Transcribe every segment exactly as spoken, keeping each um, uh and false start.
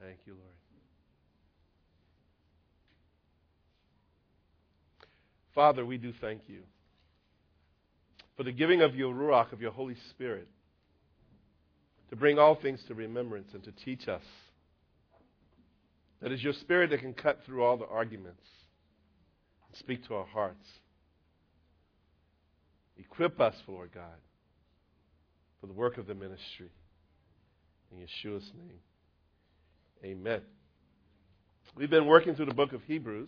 Thank you, Lord. Father, we do thank you for the giving of your Ruach, of your Holy Spirit, to bring all things to remembrance and to teach us. That is your Spirit that can cut through all the arguments and speak to our hearts. Equip us, Lord God, for the work of the ministry. In Yeshua's name, amen. We've been working through the book of Hebrews,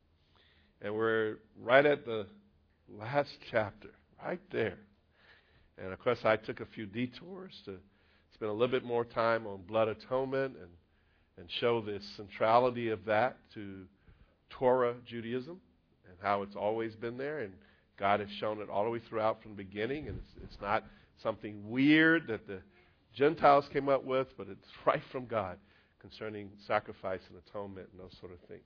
and we're right at the last chapter, right there. And, of course, I took a few detours to spend a little bit more time on blood atonement and, and show the centrality of that to Torah Judaism and how it's always been there. And God has shown it all the way throughout from the beginning. And it's, it's not something weird that the Gentiles came up with, but it's right from God concerning sacrifice and atonement and those sort of things.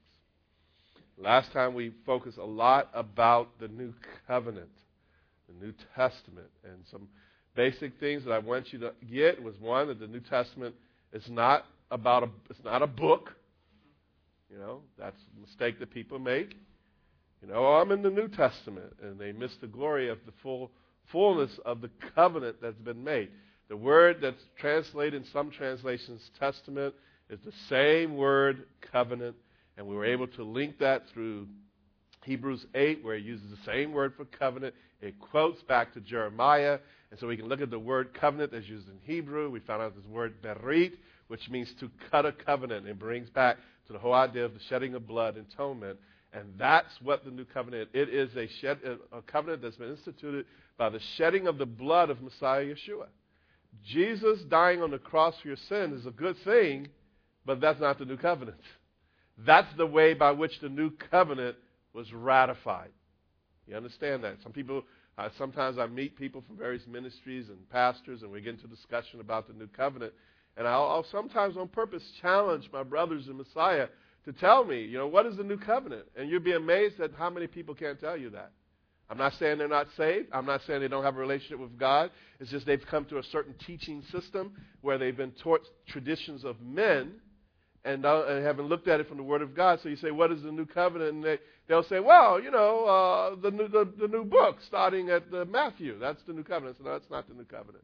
Last time we focused a lot about the New Covenant, the New Testament, and some basic things that I want you to get was one, that the New Testament is not about a, it's not a book. You know, that's a mistake that people make. You know, oh, I'm in the New Testament, and they miss the glory of the full fullness of the covenant that's been made. The word that's translated in some translations, testament, is the same word, covenant, and we were able to link that through Hebrews eight, where it uses the same word for covenant. It quotes back to Jeremiah, and so we can look at the word covenant that's used in Hebrew. We found out this word berit, which means to cut a covenant. It brings back to the whole idea of the shedding of blood, atonement, and that's what the new covenant is. It is a, shed, a covenant that's been instituted by the shedding of the blood of Messiah Yeshua. Jesus dying on the cross for your sin is a good thing, but that's not the new covenant. That's the way by which the new covenant was ratified. You understand that? Some people, uh, sometimes I meet people from various ministries and pastors, and we get into discussion about the new covenant. And I'll, I'll sometimes on purpose challenge my brothers in Messiah to tell me, you know, what is the new covenant? And you'd be amazed at how many people can't tell you that. I'm not saying they're not saved. I'm not saying they don't have a relationship with God. It's just they've come to a certain teaching system where they've been taught traditions of men and, uh, and haven't looked at it from the Word of God. So you say, what is the new covenant? And they, they'll say, well, you know, uh, the, new, the, the new book starting at the Matthew. That's the new covenant. So no, that's not the new covenant.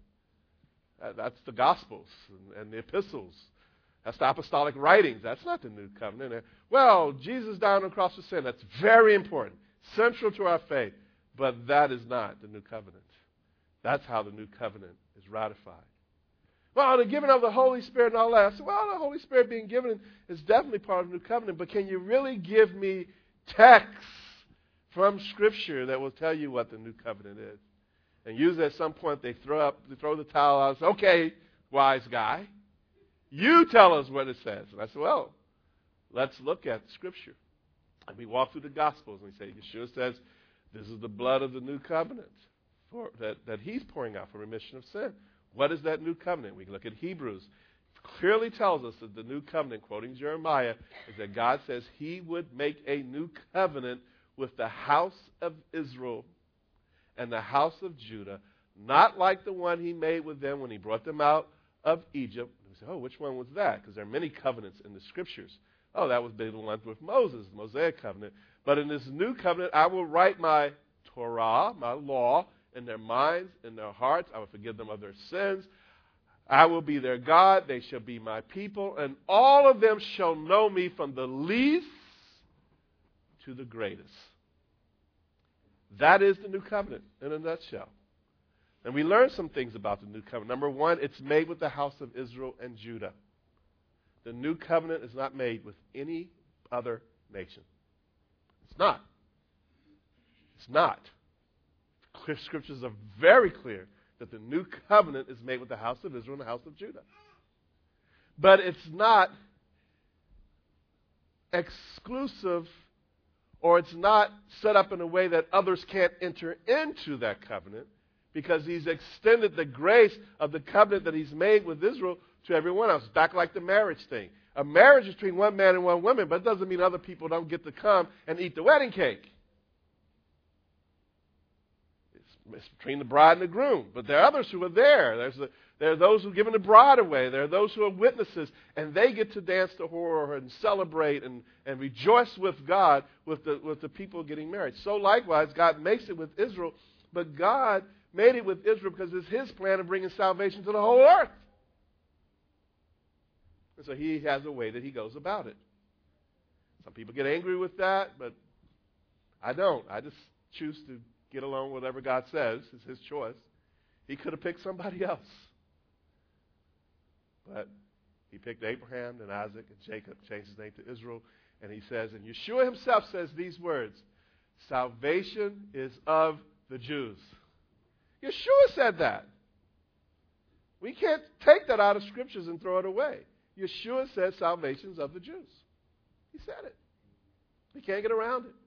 Uh, that's the Gospels and, and the epistles. That's the apostolic writings. That's not the new covenant. And, well, Jesus died on the cross for sin. That's very important, central to our faith. But that is not the new covenant. That's how the new covenant is ratified. Well, the giving of the Holy Spirit and all that. So, well, the Holy Spirit being given is definitely part of the new covenant. But can you really give me texts from Scripture that will tell you what the new covenant is? And usually at some point they throw up, they throw the towel out and say, okay, wise guy, you tell us what it says. And I said, well, let's look at Scripture. And we walk through the Gospels and we say, Yeshua says, this is the blood of the new covenant for, that, that he's pouring out for remission of sin. What is that new covenant? We look at Hebrews. It clearly tells us that the new covenant, quoting Jeremiah, is that God says he would make a new covenant with the house of Israel and the house of Judah, not like the one he made with them when he brought them out of Egypt. We say, oh, which one was that? Because there are many covenants in the Scriptures. Oh, that was the one with Moses, the Mosaic covenant. But in this new covenant, I will write my Torah, my law, in their minds, in their hearts. I will forgive them of their sins. I will be their God. They shall be my people. And all of them shall know me from the least to the greatest. That is the new covenant in a nutshell. And we learn some things about the new covenant. Number one, it's made with the house of Israel and Judah. The new covenant is not made with any other nation. It's not. It's not. Clear scriptures are very clear that the new covenant is made with the house of Israel and the house of Judah. But it's not exclusive, or it's not set up in a way that others can't enter into that covenant, because he's extended the grace of the covenant that he's made with Israel to everyone else. Back like the marriage thing. A marriage is between one man and one woman, but it doesn't mean other people don't get to come and eat the wedding cake. It's It's between the bride and the groom. But there are others who are there. There's the, there are those who are giving the bride away. There are those who are witnesses. And they get to dance the horror and celebrate and, and rejoice with God with the, with the people getting married. So likewise, God makes it with Israel. But God made it with Israel because it's his plan of bringing salvation to the whole earth. And so he has a way that he goes about it. Some people get angry with that, but I don't. I just choose to get along with whatever God says. It's his choice. He could have picked somebody else. But he picked Abraham and Isaac and Jacob, changed his name to Israel. And he says, and Yeshua himself says these words, salvation is of the Jews. Yeshua said that. We can't take that out of scriptures and throw it away. Yeshua says salvation is of the Jews. He said it. We can't get around it.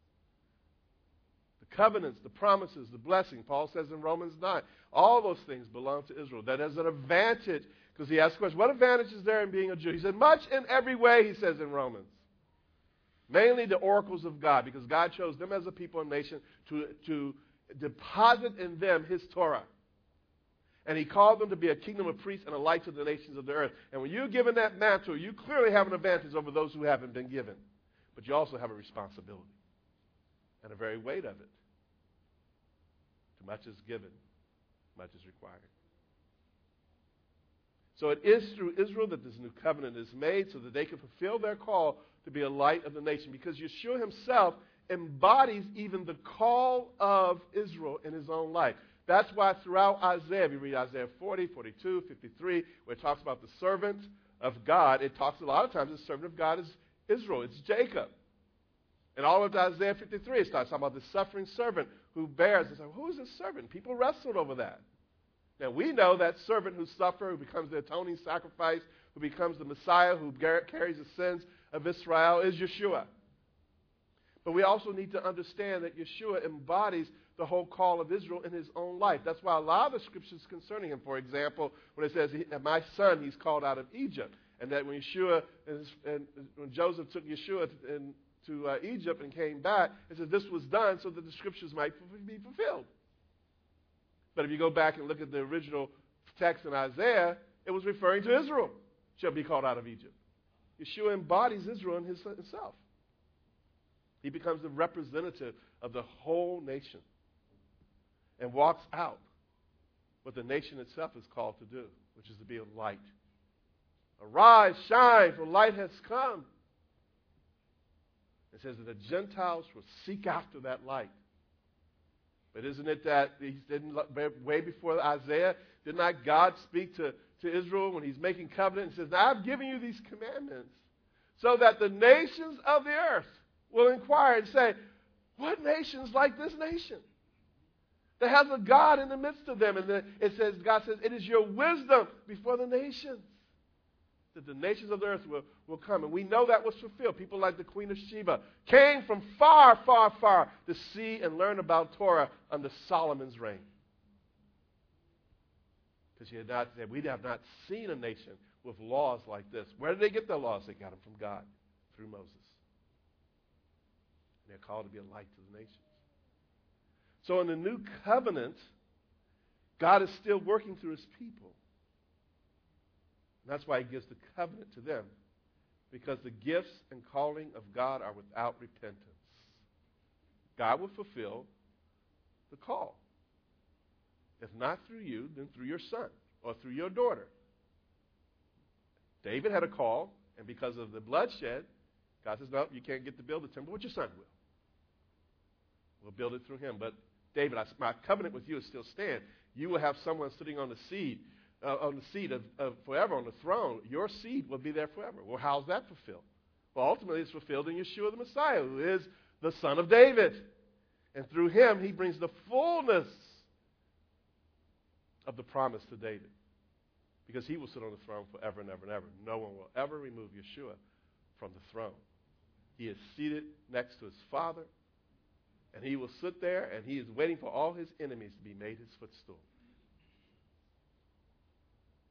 The covenants, the promises, the blessing, Paul says in Romans nine, all those things belong to Israel. That is an advantage, because he asked the question, what advantage is there in being a Jew? He said, much in every way, he says in Romans. Mainly the oracles of God, because God chose them as a people and nation to, to deposit in them his Torah. And he called them to be a kingdom of priests and a light to the nations of the earth. And when you're given that mantle, you clearly have an advantage over those who haven't been given. But you also have a responsibility and a very weight of it. Too much is given, much is required. So it is through Israel that this new covenant is made so that they can fulfill their call to be a light of the nation. Because Yeshua himself embodies even the call of Israel in his own life. That's why throughout Isaiah, if you read Isaiah forty, forty-two, fifty-three, where it talks about the servant of God, it talks a lot of times the servant of God is Israel. It's Jacob. And all of Isaiah fifty-three, it starts talking about the suffering servant who bears. It's like, who is this servant? People wrestled over that. Now, we know that servant who suffers, who becomes the atoning sacrifice, who becomes the Messiah, who carries the sins of Israel, is Yeshua. But we also need to understand that Yeshua embodies the whole call of Israel in his own life. That's why a lot of the scriptures concerning him, for example, when it says, my son, he's called out of Egypt. And that when Yeshua and, and when Joseph took Yeshua to, and, to uh, Egypt and came back, it says this was done so that the scriptures might be fulfilled. But if you go back and look at the original text in Isaiah, it was referring to Israel shall be called out of Egypt. Yeshua embodies Israel in his, himself. He becomes the representative of the whole nation and walks out what the nation itself is called to do, which is to be a light. Arise, shine, for light has come. It says that the Gentiles will seek after that light. But isn't it that he didn't, way before Isaiah, did not God speak to, to Israel when he's making covenant and says, now I've given you these commandments so that the nations of the earth will inquire and say, what nation's like this nation that has a God in the midst of them? And then it says, God says, it is your wisdom before the nations that the nations of the earth will, will come. And we know that was fulfilled. People like the Queen of Sheba came from far, far, far to see and learn about Torah under Solomon's reign. Because she had not said, we have not seen a nation with laws like this. Where did they get their laws? They got them from God through Moses. And they're called to be a light to the nations. So in the new covenant, God is still working through his people. And that's why he gives the covenant to them, because the gifts and calling of God are without repentance. God will fulfill the call. If not through you, then through your son or through your daughter. David had a call, and because of the bloodshed, God says, no, you can't get to build the temple, but your son will. We'll build it through him. But David, I, my covenant with you is still stand. You will have someone sitting on the seat, uh, on the seat of, of forever, on the throne. Your seed will be there forever. Well, how's that fulfilled? Well, ultimately, it's fulfilled in Yeshua the Messiah, who is the son of David. And through him, he brings the fullness of the promise to David. Because he will sit on the throne forever and ever and ever. No one will ever remove Yeshua from the throne. He is seated next to his Father, and he will sit there, and he is waiting for all his enemies to be made his footstool.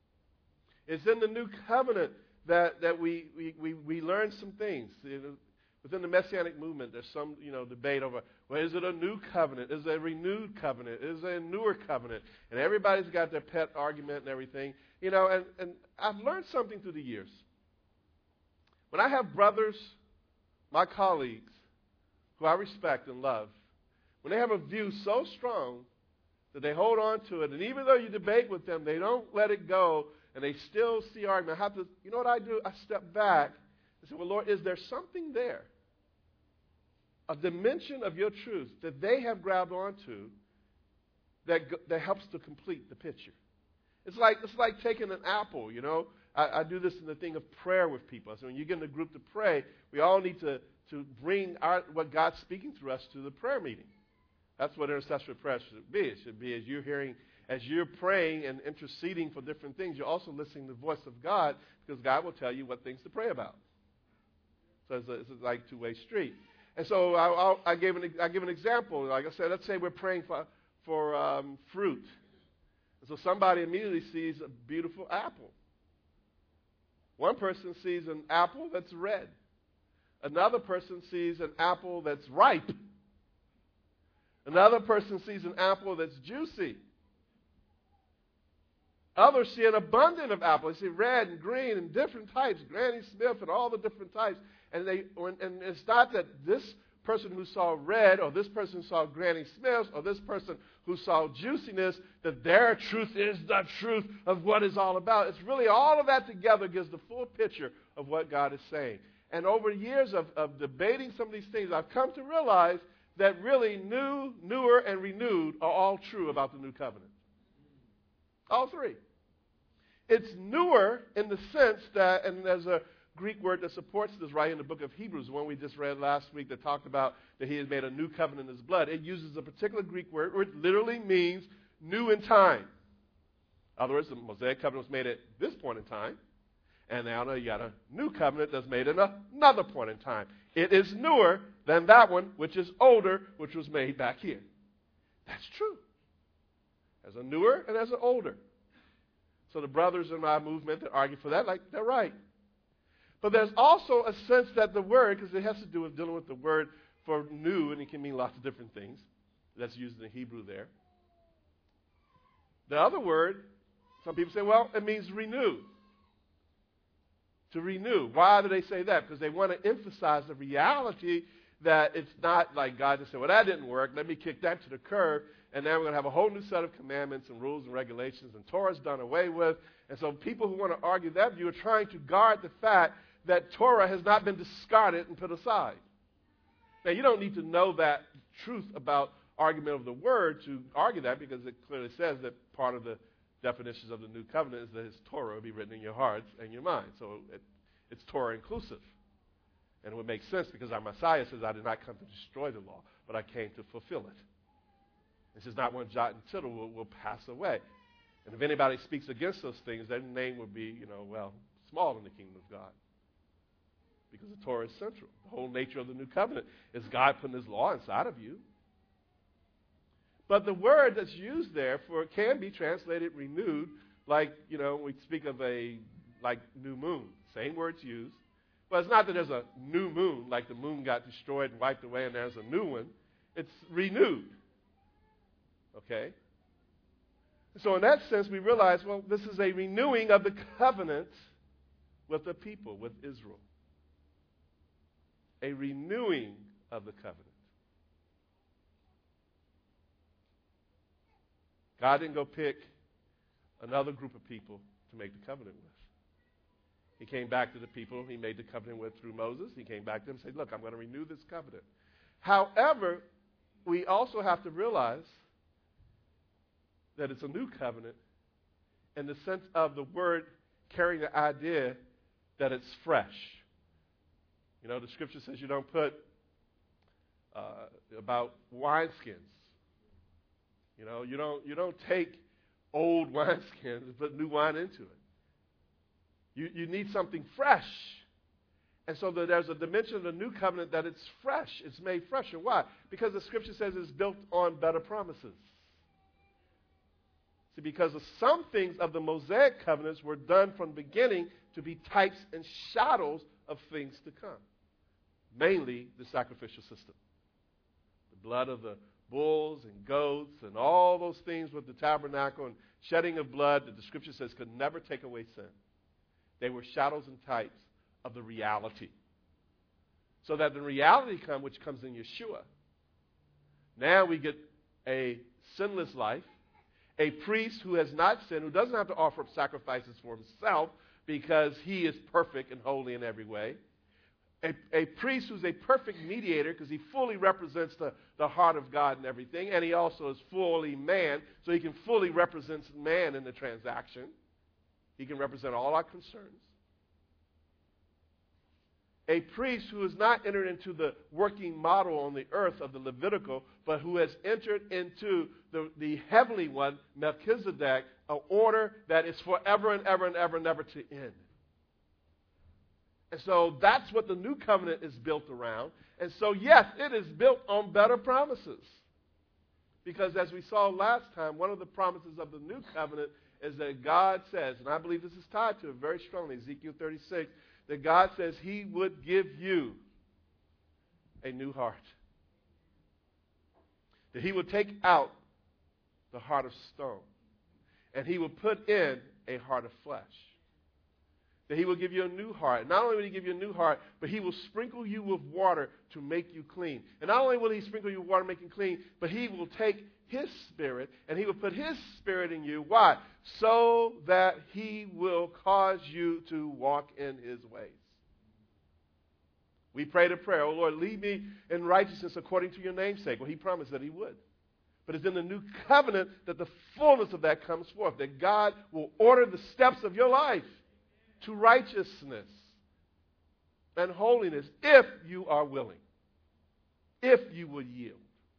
It's in the new covenant that, that we, we, we, we learn some things. Within the Messianic movement, there's some, you know, debate over, well, is it a new covenant? Is it a renewed covenant? Is it a newer covenant? And everybody's got their pet argument and everything. You know, and, and I've learned something through the years. When I have brothers, my colleagues, who I respect and love, when they have a view so strong that they hold on to it, and even though you debate with them, they don't let it go, and they still see argument. I have to, you know what I do? I step back and say, well, Lord, is there something there, a dimension of your truth that they have grabbed onto that, that helps to complete the picture? It's like, it's like taking an apple, you know. I, I do this in the thing of prayer with people. So when you get in a group to pray, we all need to, to bring our, what God's speaking through us to the prayer meeting. That's what intercessory prayer should be. It should be as you're hearing, as you're praying and interceding for different things, you're also listening to the voice of God, because God will tell you what things to pray about. So it's, a, it's a like two-way street. And so I, I'll, I, gave an, I give an example. Like I said, let's say we're praying for, for um, fruit. And so somebody immediately sees a beautiful apple. One person sees an apple that's red. Another person sees an apple that's ripe. Another person sees an apple that's juicy. Others see an abundance of apples. They see red and green and different types, Granny Smith and all the different types. And they and it's not that this person who saw red or this person who saw Granny Smith or this person who saw juiciness, that their truth is the truth of what it's all about. It's really all of that together gives the full picture of what God is saying. And over years of, of debating some of these things, I've come to realize that really new, newer, and renewed are all true about the new covenant. All three. It's newer in the sense that, and there's a Greek word that supports this right in the book of Hebrews, the one we just read last week that talked about that he has made a new covenant in his blood. It uses a particular Greek word which literally means new in time. In other words, the Mosaic covenant was made at this point in time, and now you got a new covenant that's made at another point in time. It is newer than that one, which is older, which was made back here. That's true. There's a newer and there's an older. So the brothers in my movement that argue for that, like, they're right. But there's also a sense that the word, because it has to do with dealing with the word for new, and it can mean lots of different things. That's used in the Hebrew there. The other word, some people say, well, it means renew. To renew. Why do they say that? Because they want to emphasize the reality that it's not like God just said, well, that didn't work. Let me kick that to the curb. And now we're going to have a whole new set of commandments and rules and regulations, and Torah's done away with. And so people who want to argue that view are trying to guard the fact that Torah has not been discarded and put aside. Now, you don't need to know that truth about argument of the word to argue that, because it clearly says that part of the definitions of the new covenant is that his Torah will be written in your hearts and your minds. So it, it's Torah inclusive. And it would make sense because our Messiah says, I did not come to destroy the law, but I came to fulfill it. This is not one jot and tittle will, will pass away. And if anybody speaks against those things, their name would be, you know, well, small in the kingdom of God. Because the Torah is central. The whole nature of the new covenant is God putting his law inside of you. But the word that's used there for can be translated renewed, like, you know, we speak of a, like, new moon. Same words used. But it's not that there's a new moon, like the moon got destroyed and wiped away and there's a new one. It's renewed. Okay? So in that sense, we realize, well, this is a renewing of the covenant with the people, with Israel. A renewing of the covenant. God didn't go pick another group of people to make the covenant with. He came back to the people he made the covenant with through Moses. He came back to them and said, look, I'm going to renew this covenant. However, we also have to realize that it's a new covenant in the sense of the word carrying the idea that it's fresh. You know, the scripture says you don't put uh, about wineskins. You know, you don't you don't take old wineskins and put new wine into it. You you need something fresh. And so that there's a dimension of the new covenant that it's fresh. It's made fresher. Why? Because the scripture says it's built on better promises. See, because of some things of the Mosaic covenants were done from the beginning to be types and shadows of things to come. mainly the sacrificial system. The blood of the bulls and goats and all those things with the tabernacle and shedding of blood that the Scripture says could never take away sin. They were shadows and types of the reality. So that the reality come, which comes in Yeshua, now we get a sinless life, a priest who has not sinned, who doesn't have to offer up sacrifices for himself because he is perfect and holy in every way. A, a priest who's a perfect mediator because he fully represents the, the heart of God and everything, and he also is fully man, so he can fully represent man in the transaction. He can represent all our concerns. A priest who has not entered into the working model on the earth of the Levitical, but who has entered into the, the heavenly one, Melchizedek, an order that is forever and ever and ever, never to end. And so that's what the new covenant is built around. And so, yes, it is built on better promises. Because as we saw last time, one of the promises of the new covenant is that God says, and I believe this is tied to it very strongly, Ezekiel thirty-six, that God says he would give you a new heart. That he would take out the heart of stone. And he would put in a heart of flesh. That he will give you a new heart. Not only will he give you a new heart, but he will sprinkle you with water to make you clean. And not only will he sprinkle you with water to make you clean, but he will take his spirit and he will put his spirit in you. Why? So that he will cause you to walk in his ways. We prayed a prayer, oh Lord, lead me in righteousness according to your namesake. Well, he promised that he would. But it's in the new covenant that the fullness of that comes forth, that God will order the steps of your life to righteousness and holiness if you are willing, if you will yield.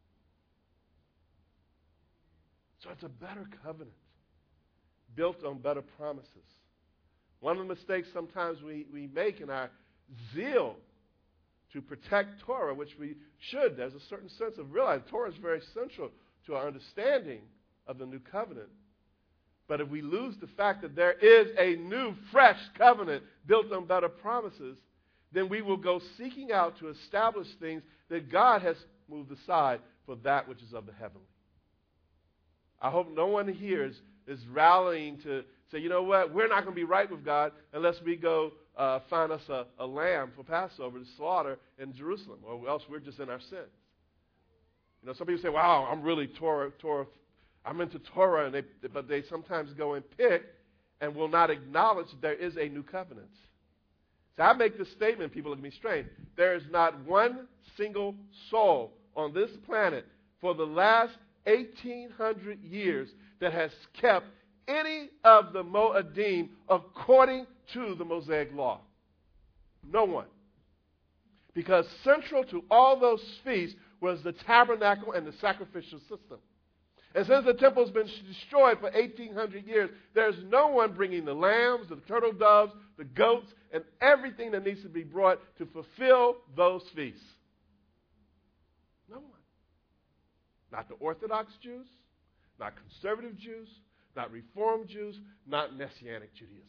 So it's a better covenant built on better promises. One of the mistakes sometimes we, we make in our zeal to protect Torah, which we should, there's a certain sense of realizing Torah is very central to our understanding of the new covenant. But if we lose the fact that there is a new, fresh covenant built on better promises, then we will go seeking out to establish things that God has moved aside for that which is of the heavenly. I hope no one here is, is rallying to say, you know what, we're not going to be right with God unless we go uh, find us a, a lamb for Passover to slaughter in Jerusalem, or else we're just in our sins. You know, some people say, wow, I'm really Torah, Torah, I'm into Torah, and they, but they sometimes go and pick and will not acknowledge that there is a new covenant. So I make this statement, people look at me strange. There is not one single soul on this planet for the last eighteen hundred years that has kept any of the Moedim according to the Mosaic law. No one. Because central to all those feasts was the tabernacle and the sacrificial system. And since the temple's been destroyed for eighteen hundred years, there's no one bringing the lambs, the turtle doves, the goats, and everything that needs to be brought to fulfill those feasts. No one. Not the Orthodox Jews, not conservative Jews, not Reformed Jews, not Messianic Judaism.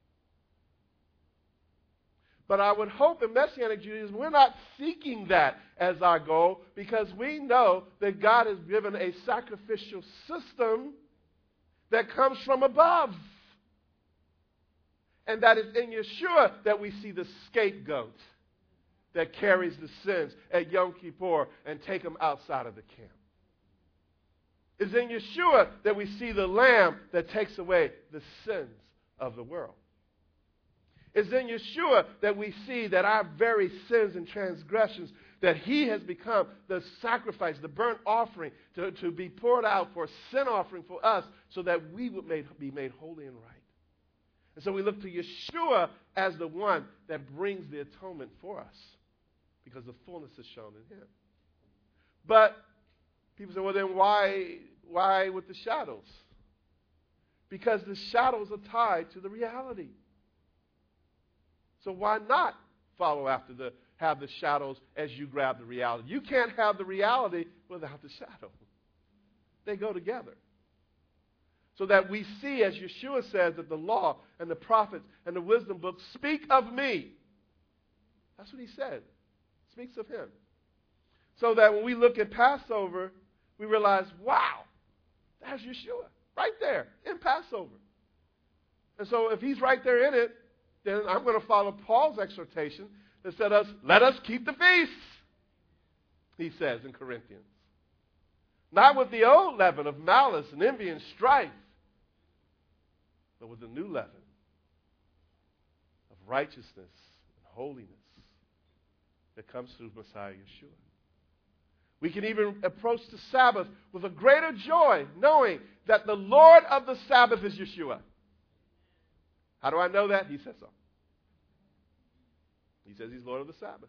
But I would hope in Messianic Judaism we're not seeking that as our goal, because we know that God has given a sacrificial system that comes from above. And that is in Yeshua that we see the scapegoat that carries the sins at Yom Kippur and take them outside of the camp. It's in Yeshua that we see the Lamb that takes away the sins of the world. It's in Yeshua that we see that our very sins and transgressions, that he has become the sacrifice, the burnt offering to, to be poured out for a sin offering for us so that we would made, be made holy and right. And so we look to Yeshua as the one that brings the atonement for us because the fullness is shown in him. But people say, well, then why, why with the shadows? Because the shadows are tied to the reality. So why not follow after the, have the shadows as you grab the reality? You can't have the reality without the shadow. They go together. So that we see, as Yeshua says, that the law and the prophets and the wisdom books speak of me. That's what he said. speaks of him. So that when we look at Passover, we realize, wow, that's Yeshua right there in Passover. And so if he's right there in it, then I'm going to follow Paul's exhortation that said us, let us keep the feasts, he says in Corinthians. Not with the old leaven of malice and envy and strife, but with the new leaven of righteousness and holiness that comes through Messiah Yeshua. We can even approach the Sabbath with a greater joy, knowing that the Lord of the Sabbath is Yeshua. How do I know that? He says so. He says he's Lord of the Sabbath.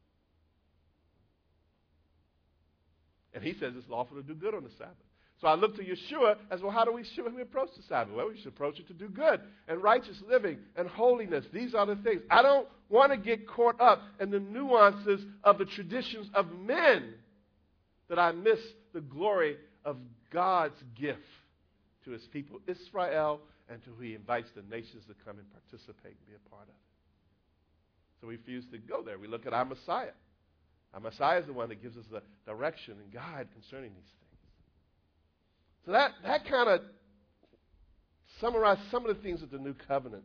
And he says it's lawful to do good on the Sabbath. So I look to Yeshua as, well, how do we, should we approach the Sabbath? Well, we should approach it to do good and righteous living and holiness. These are the things. I don't want to get caught up in the nuances of the traditions of men that I miss the glory of God's gift to his people, Israel, and to who he invites the nations to come and participate and be a part of it. So we refuse to go there. We look at our Messiah. Our Messiah is the one that gives us the direction and guide concerning these things. So that, that kind of summarizes some of the things of the new covenant.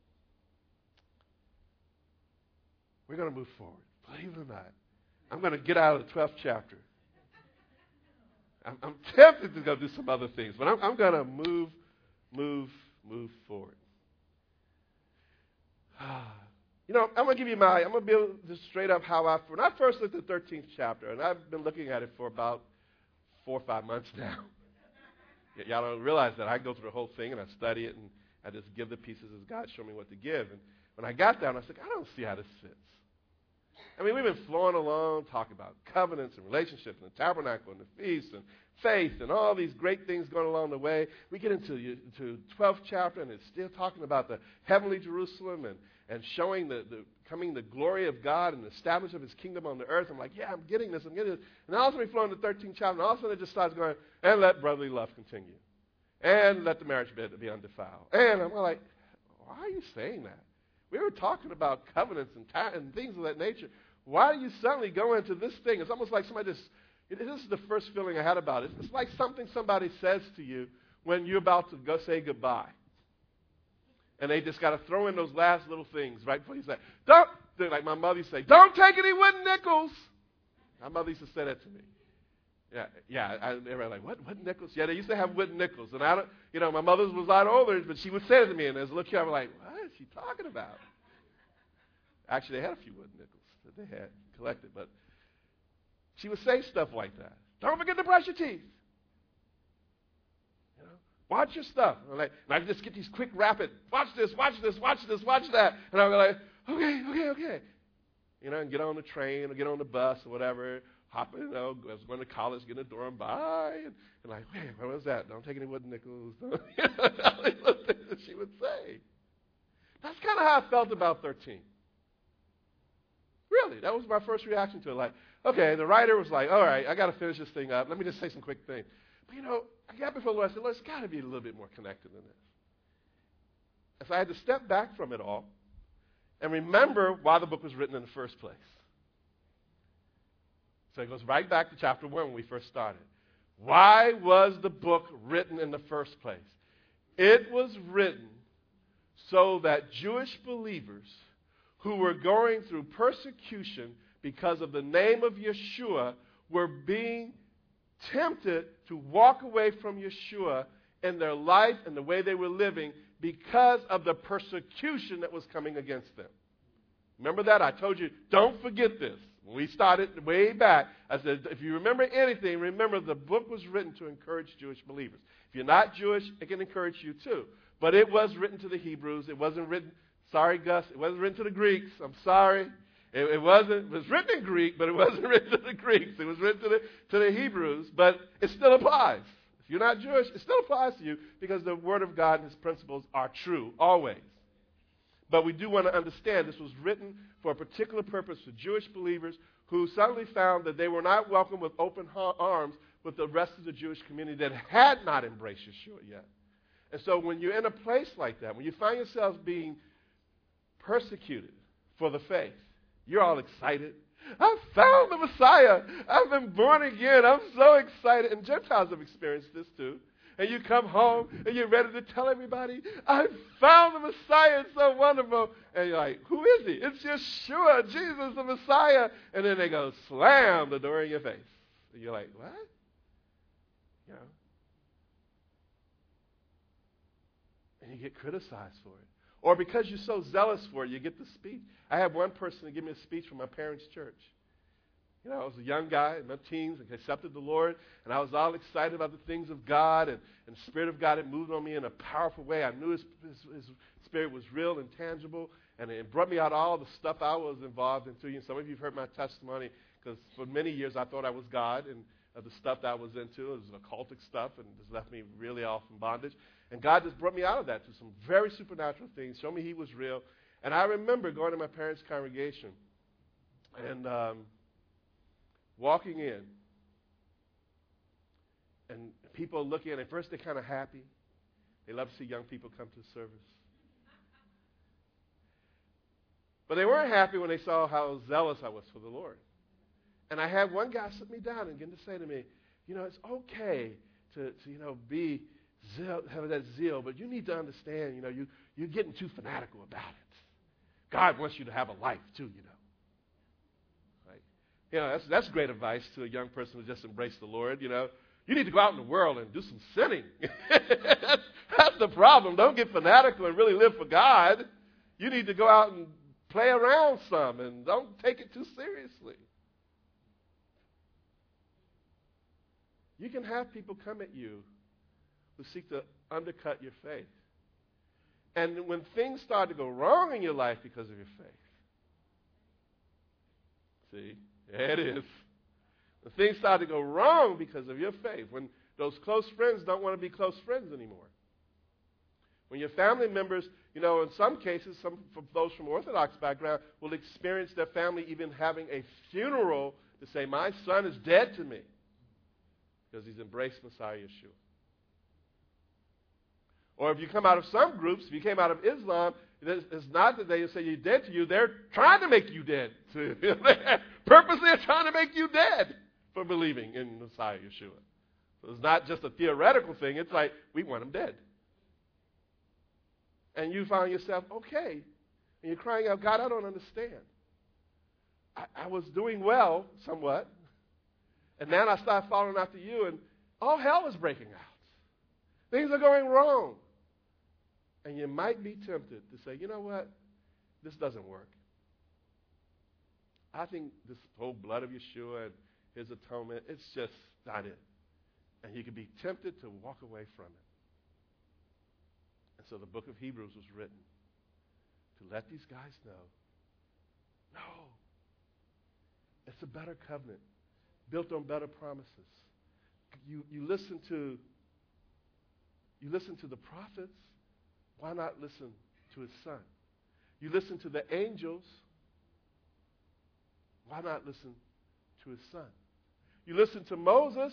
We're going to move forward. Believe it or not, I'm going to get out of the twelfth chapter. I'm, I'm tempted to go do some other things, but I'm, I'm going to move, move, move forward. You know, I'm going to give you my, I'm going to build this straight up how I, when I first looked at the thirteenth chapter, and I've been looking at it for about four or five months now. Y- y'all don't realize that. I go through the whole thing, and I study it, and I just give the pieces as God showed me what to give. And when I got there, I was like, I don't see how this fits. I mean, we've been flowing along, talking about covenants and relationships and the tabernacle and the feast and faith and all these great things going along the way. We get into the twelfth chapter, and it's still talking about the heavenly Jerusalem and, and showing the, the coming the glory of God and the establishment of his kingdom on the earth. I'm like, yeah, I'm getting this, I'm getting this. And all of a sudden we flow into the thirteenth chapter, and all of a sudden it just starts going, and let brotherly love continue. And let the marriage bed be undefiled. And I'm like, why are you saying that? We were talking about covenants and, ta- and things of that nature. Why do you suddenly go into this thing? It's almost like somebody just, it, this is the first feeling I had about it. It's like something somebody says to you when you're about to go say goodbye. And they just got to throw in those last little things right before you say, don't, like my mother used to say, don't take any wooden nickels. My mother used to say that to me. Yeah, yeah. I, they were like, what, wooden nickels? Yeah, they used to have wooden nickels. And I don't, you know, my mother was a lot older, but she would say it to me. And as a little kid, I was like, what is she talking about? Actually, they had a few wooden nickels that they had collected, but she would say stuff like that. Don't forget to brush your teeth. You know, watch your stuff. And, like, and I could just get these quick, rapid, watch this, watch this, watch this, watch that. And I was like, okay, okay, okay. You know, and get on the train or get on the bus or whatever, hop in, you know, I was going to college, get in the door and bye. And, and like, wait, what was that? Don't take any wooden nickels. Don't, you know, all these little things that she would say. That's kind of how I felt about thirteen. Really, that was my first reaction to it. Like, okay, the writer was like, all right, I got to finish this thing up. Let me just say some quick things. But, you know, I got before the Lord, I said, Lord, it's got to be a little bit more connected than this. And so I had to step back from it all and remember why the book was written in the first place. So it goes right back to chapter one when we first started. Why was the book written in the first place? It was written so that Jewish believers who were going through persecution because of the name of Yeshua were being tempted to walk away from Yeshua in their life and the way they were living because of the persecution that was coming against them. Remember that? I told you, don't forget this. When we started way back, I said, if you remember anything, remember the book was written to encourage Jewish believers. If you're not Jewish, it can encourage you too. But it was written to the Hebrews. It wasn't written... Sorry, Gus, it wasn't written to the Greeks. I'm sorry. It, it wasn't. It was written in Greek, but it wasn't written to the Greeks. It was written to the, to the Hebrews, but it still applies. If you're not Jewish, it still applies to you because the Word of God and His principles are true, always. But we do want to understand this was written for a particular purpose for Jewish believers who suddenly found that they were not welcome with open arms with the rest of the Jewish community that had not embraced Yeshua yet. And so when you're in a place like that, when you find yourselves being persecuted for the faith, you're all excited. I found the Messiah. I've been born again. I'm so excited. And Gentiles have experienced this too. And you come home and you're ready to tell everybody, I found the Messiah. It's so wonderful. And you're like, who is he? It's Yeshua, Jesus, the Messiah. And then they go, slam the door in your face. And you're like, what? You know? And you get criticized for it. Or because you're so zealous for it, you get the speech. I had one person to give me a speech from my parents' church. You know, I was a young guy in my teens and accepted the Lord, and I was all excited about the things of God, and, and the Spirit of God had moved on me in a powerful way. I knew His, His, His Spirit was real and tangible, and it brought me out all the stuff I was involved into. And some of you have heard my testimony, because for many years I thought I was God, and uh, the stuff that I was into it was occultic stuff, and just left me really off in bondage. And God just brought me out of that to some very supernatural things, showed me He was real. And I remember going to my parents' congregation and um, walking in, and people looking at it. First, they're kind of happy. They love to see young people come to the service. But they weren't happy when they saw how zealous I was for the Lord. And I had one guy sit me down and begin to say to me, you know, it's okay to, to you know, be zeal, have that zeal, but you need to understand, you know, you, you're getting too fanatical about it. God wants you to have a life too, you know. Like, you know, that's that's great advice to a young person who just embraced the Lord, you know. You need to go out in the world and do some sinning. that's, that's the problem. Don't get fanatical and really live for God. You need to go out and play around some and don't take it too seriously. You can have people come at you who seek to undercut your faith. And when things start to go wrong in your life because of your faith, see, there it is. When things start to go wrong because of your faith, when those close friends don't want to be close friends anymore, when your family members, you know, in some cases, some from those from Orthodox background will experience their family even having a funeral to say, my son is dead to me because he's embraced Messiah Yeshua. Or if you come out of some groups, if you came out of Islam, it's not that they say you're dead to you. They're trying to make you dead. Purposely they're trying to make you dead for believing in Messiah Yeshua. So it's not just a theoretical thing. It's like, we want him dead. And you find yourself, okay. And you're crying out, God, I don't understand. I, I was doing well, somewhat. And then I start following after you, and all hell is breaking out. Things are going wrong. And you might be tempted to say, you know what? This doesn't work. I think this whole blood of Yeshua and his atonement, it's just not it. And you could be tempted to walk away from it. And so the book of Hebrews was written to let these guys know, no, it's a better covenant built on better promises. You, you listen to You listen to the prophets, why not listen to his son? You listen to the angels, why not listen to his son? You listen to Moses,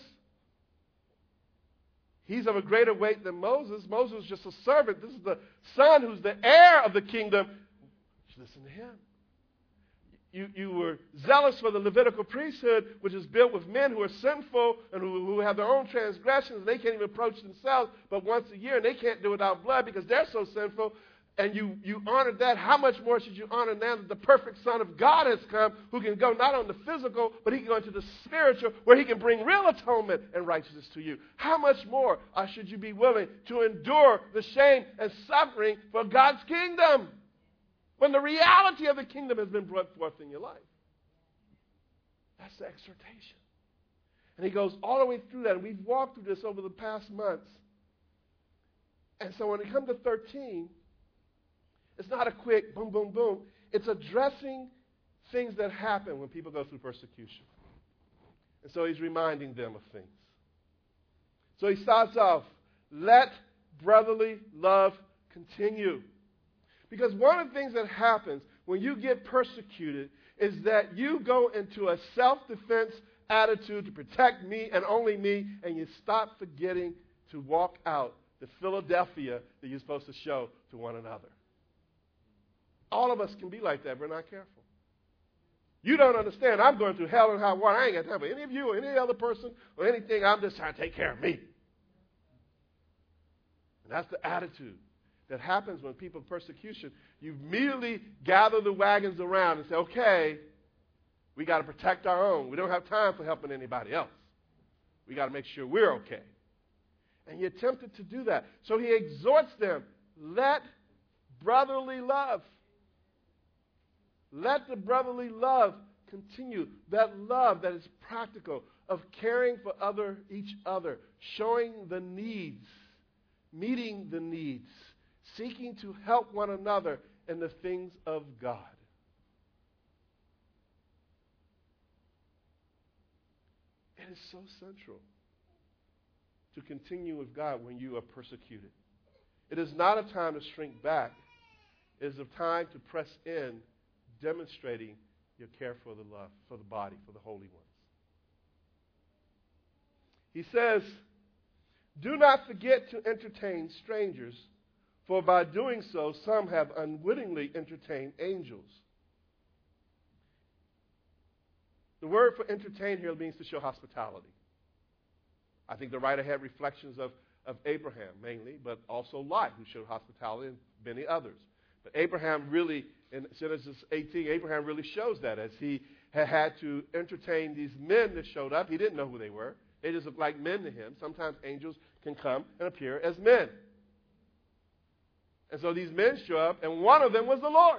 he's of a greater weight than Moses. Moses was just a servant. This is the son who's the heir of the kingdom. You listen to him. You, you were zealous for the Levitical priesthood, which is built with men who are sinful and who, who have their own transgressions, and they can't even approach themselves but once a year, and they can't do it without blood because they're so sinful. And you, you honored that. How much more should you honor now that the perfect Son of God has come, who can go not on the physical, but he can go into the spiritual, where he can bring real atonement and righteousness to you? How much more uh, should you be willing to endure the shame and suffering for God's kingdom, when the reality of the kingdom has been brought forth in your life? That's the exhortation. And he goes all the way through that. And we've walked through this over the past months. And so when it comes to thirteen, it's not a quick boom, boom, boom. It's addressing things that happen when people go through persecution. And so he's reminding them of things. So he starts off, let brotherly love continue. Because one of the things that happens when you get persecuted is that you go into a self-defense attitude to protect me and only me, and you stop forgetting to walk out the Philadelphia that you're supposed to show to one another. All of us can be like that if we're not careful. You don't understand. I'm going through hell and high water. I ain't got time for any of you or any other person or anything. I'm just trying to take care of me. And that's the attitude that happens when people of persecution. You immediately gather the wagons around and say, okay, we got to protect our own. We don't have time for helping anybody else. We got to make sure we're okay. And you're tempted to do that. So he exhorts them, let brotherly love. Let the brotherly love continue. That love that is practical, of caring for other, each other, showing the needs, meeting the needs, seeking to help one another in the things of God. It is so central to continue with God when you are persecuted. It is not a time to shrink back. It is a time to press in, demonstrating your care for the love, for the body, for the holy ones. He says, do not forget to entertain strangers, for by doing so, some have unwittingly entertained angels. The word for entertain here means to show hospitality. I think the writer had reflections of, of Abraham mainly, but also Lot, who showed hospitality, and many others. But Abraham really, in Genesis eighteen, Abraham really shows that as he had, had to entertain these men that showed up. He didn't know who they were. They just looked like men to him. Sometimes angels can come and appear as men. And so these men show up, and one of them was the Lord.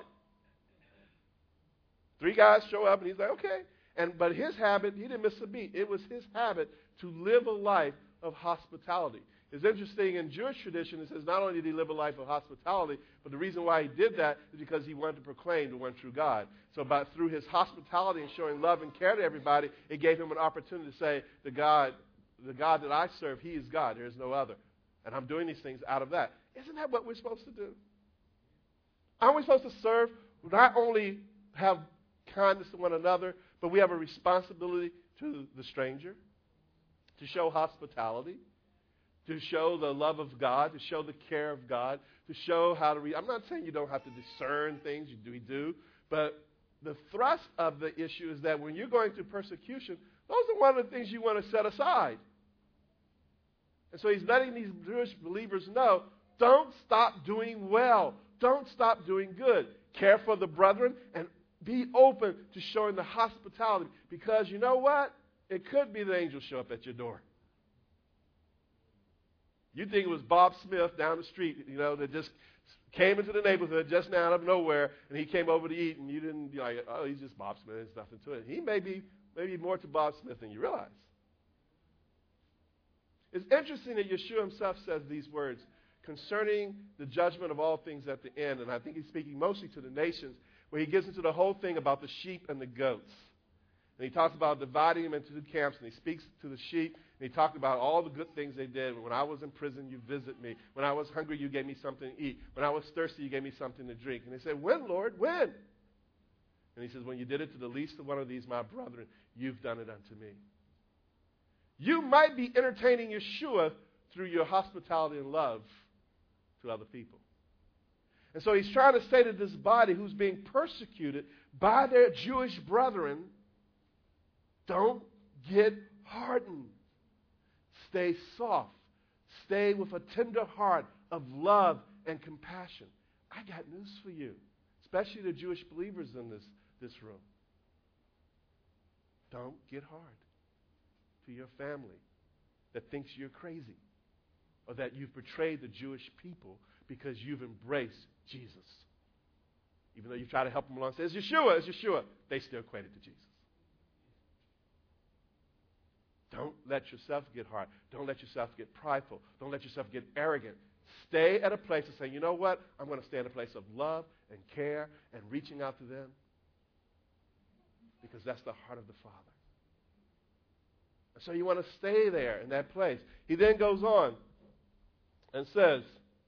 Three guys show up, and he's like, okay. And but his habit, he didn't miss a beat. It was his habit to live a life of hospitality. It's interesting, in Jewish tradition, it says not only did he live a life of hospitality, but the reason why he did that is because he wanted to proclaim the one true God. So by, through his hospitality and showing love and care to everybody, it gave him an opportunity to say, the God, the God that I serve, he is God. There is no other. And I'm doing these things out of that. Isn't that what we're supposed to do? Aren't we supposed to serve, not only have kindness to one another, but we have a responsibility to the stranger, to show hospitality, to show the love of God, to show the care of God, to show how to read. I'm not saying you don't have to discern things, you do, we do, but the thrust of the issue is that when you're going through persecution, those are one of the things you want to set aside. And so he's letting these Jewish believers know, don't stop doing well. Don't stop doing good. Care for the brethren and be open to showing the hospitality, because you know what? It could be the angels show up at your door. You think it was Bob Smith down the street, you know, that just came into the neighborhood just now out of nowhere, and he came over to eat, and you didn't, you know, like, oh, he's just Bob Smith. There's nothing to it. He may be maybe more to Bob Smith than you realize. It's interesting that Yeshua himself says these words concerning the judgment of all things at the end, and I think he's speaking mostly to the nations, where he gets into the whole thing about the sheep and the goats. And he talks about dividing them into two camps, and he speaks to the sheep, and he talked about all the good things they did. When I was in prison, you visit me. When I was hungry, you gave me something to eat. When I was thirsty, you gave me something to drink. And they said, when, Lord? When? And he says, when you did it to the least of one of these, my brethren, you've done it unto me. You might be entertaining Yeshua through your hospitality and love to other people. And so he's trying to say to this body who's being persecuted by their Jewish brethren, don't get hardened. Stay soft. Stay with a tender heart of love and compassion. I got news for you, especially the Jewish believers in this, this room. Don't get hard to your family that thinks you're crazy or that you've betrayed the Jewish people because you've embraced Jesus. Even though you try to help them along and say, it's Yeshua, it's Yeshua, they still equate it to Jesus. Don't let yourself get hard. Don't let yourself get prideful. Don't let yourself get arrogant. Stay at a place of saying, you know what? I'm going to stay at a place of love and care and reaching out to them, because that's the heart of the Father. And so you want to stay there in that place. He then goes on and says,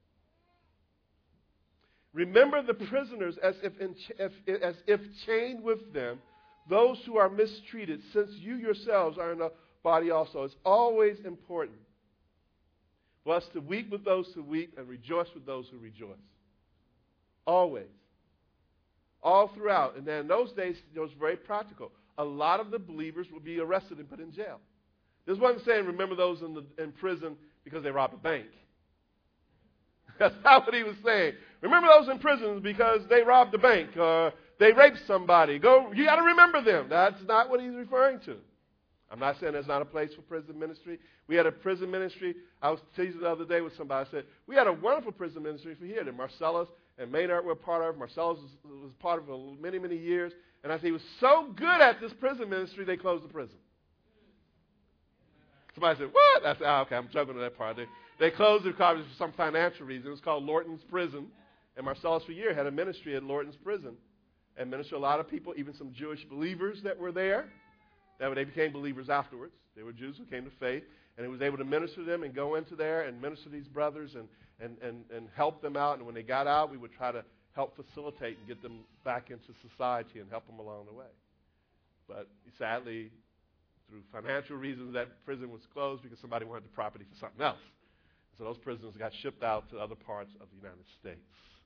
remember the prisoners as if, in, if, as if chained with them, those who are mistreated, since you yourselves are in a body also. It's always important for us to weep with those who weep and rejoice with those who rejoice. Always. all throughout. And then in those days, it was very practical. A lot of the believers would be arrested and put in jail. This wasn't saying remember those in, the, in prison because they robbed a bank. That's not what he was saying. Remember those in prison because they robbed the bank or they raped somebody. Go, you got to remember them. That's not what he's referring to. I'm not saying there's not a place for prison ministry. We had a prison ministry. I was teasing the other day with somebody. I said, we had a wonderful prison ministry for here that Marcellus and Maynard were part of. Marcellus was, was part of it for many, many years. And I said, he was so good at this prison ministry, they closed the prison. Somebody said, what? I said, oh, okay, I'm jumping to that part. They, they closed it because for some financial reason. It was called Lorton's Prison. And Marcellus for a year had a ministry at Lorton's Prison and ministered a lot of people, even some Jewish believers that were there. That they became believers afterwards. They were Jews who came to faith. And he was able to minister to them and go into there and minister to these brothers and, and, and, and help them out. And when they got out, we would try to help facilitate and get them back into society and help them along the way. But sadly, through financial reasons, that prison was closed because somebody wanted the property for something else. So those prisoners got shipped out to other parts of the United States.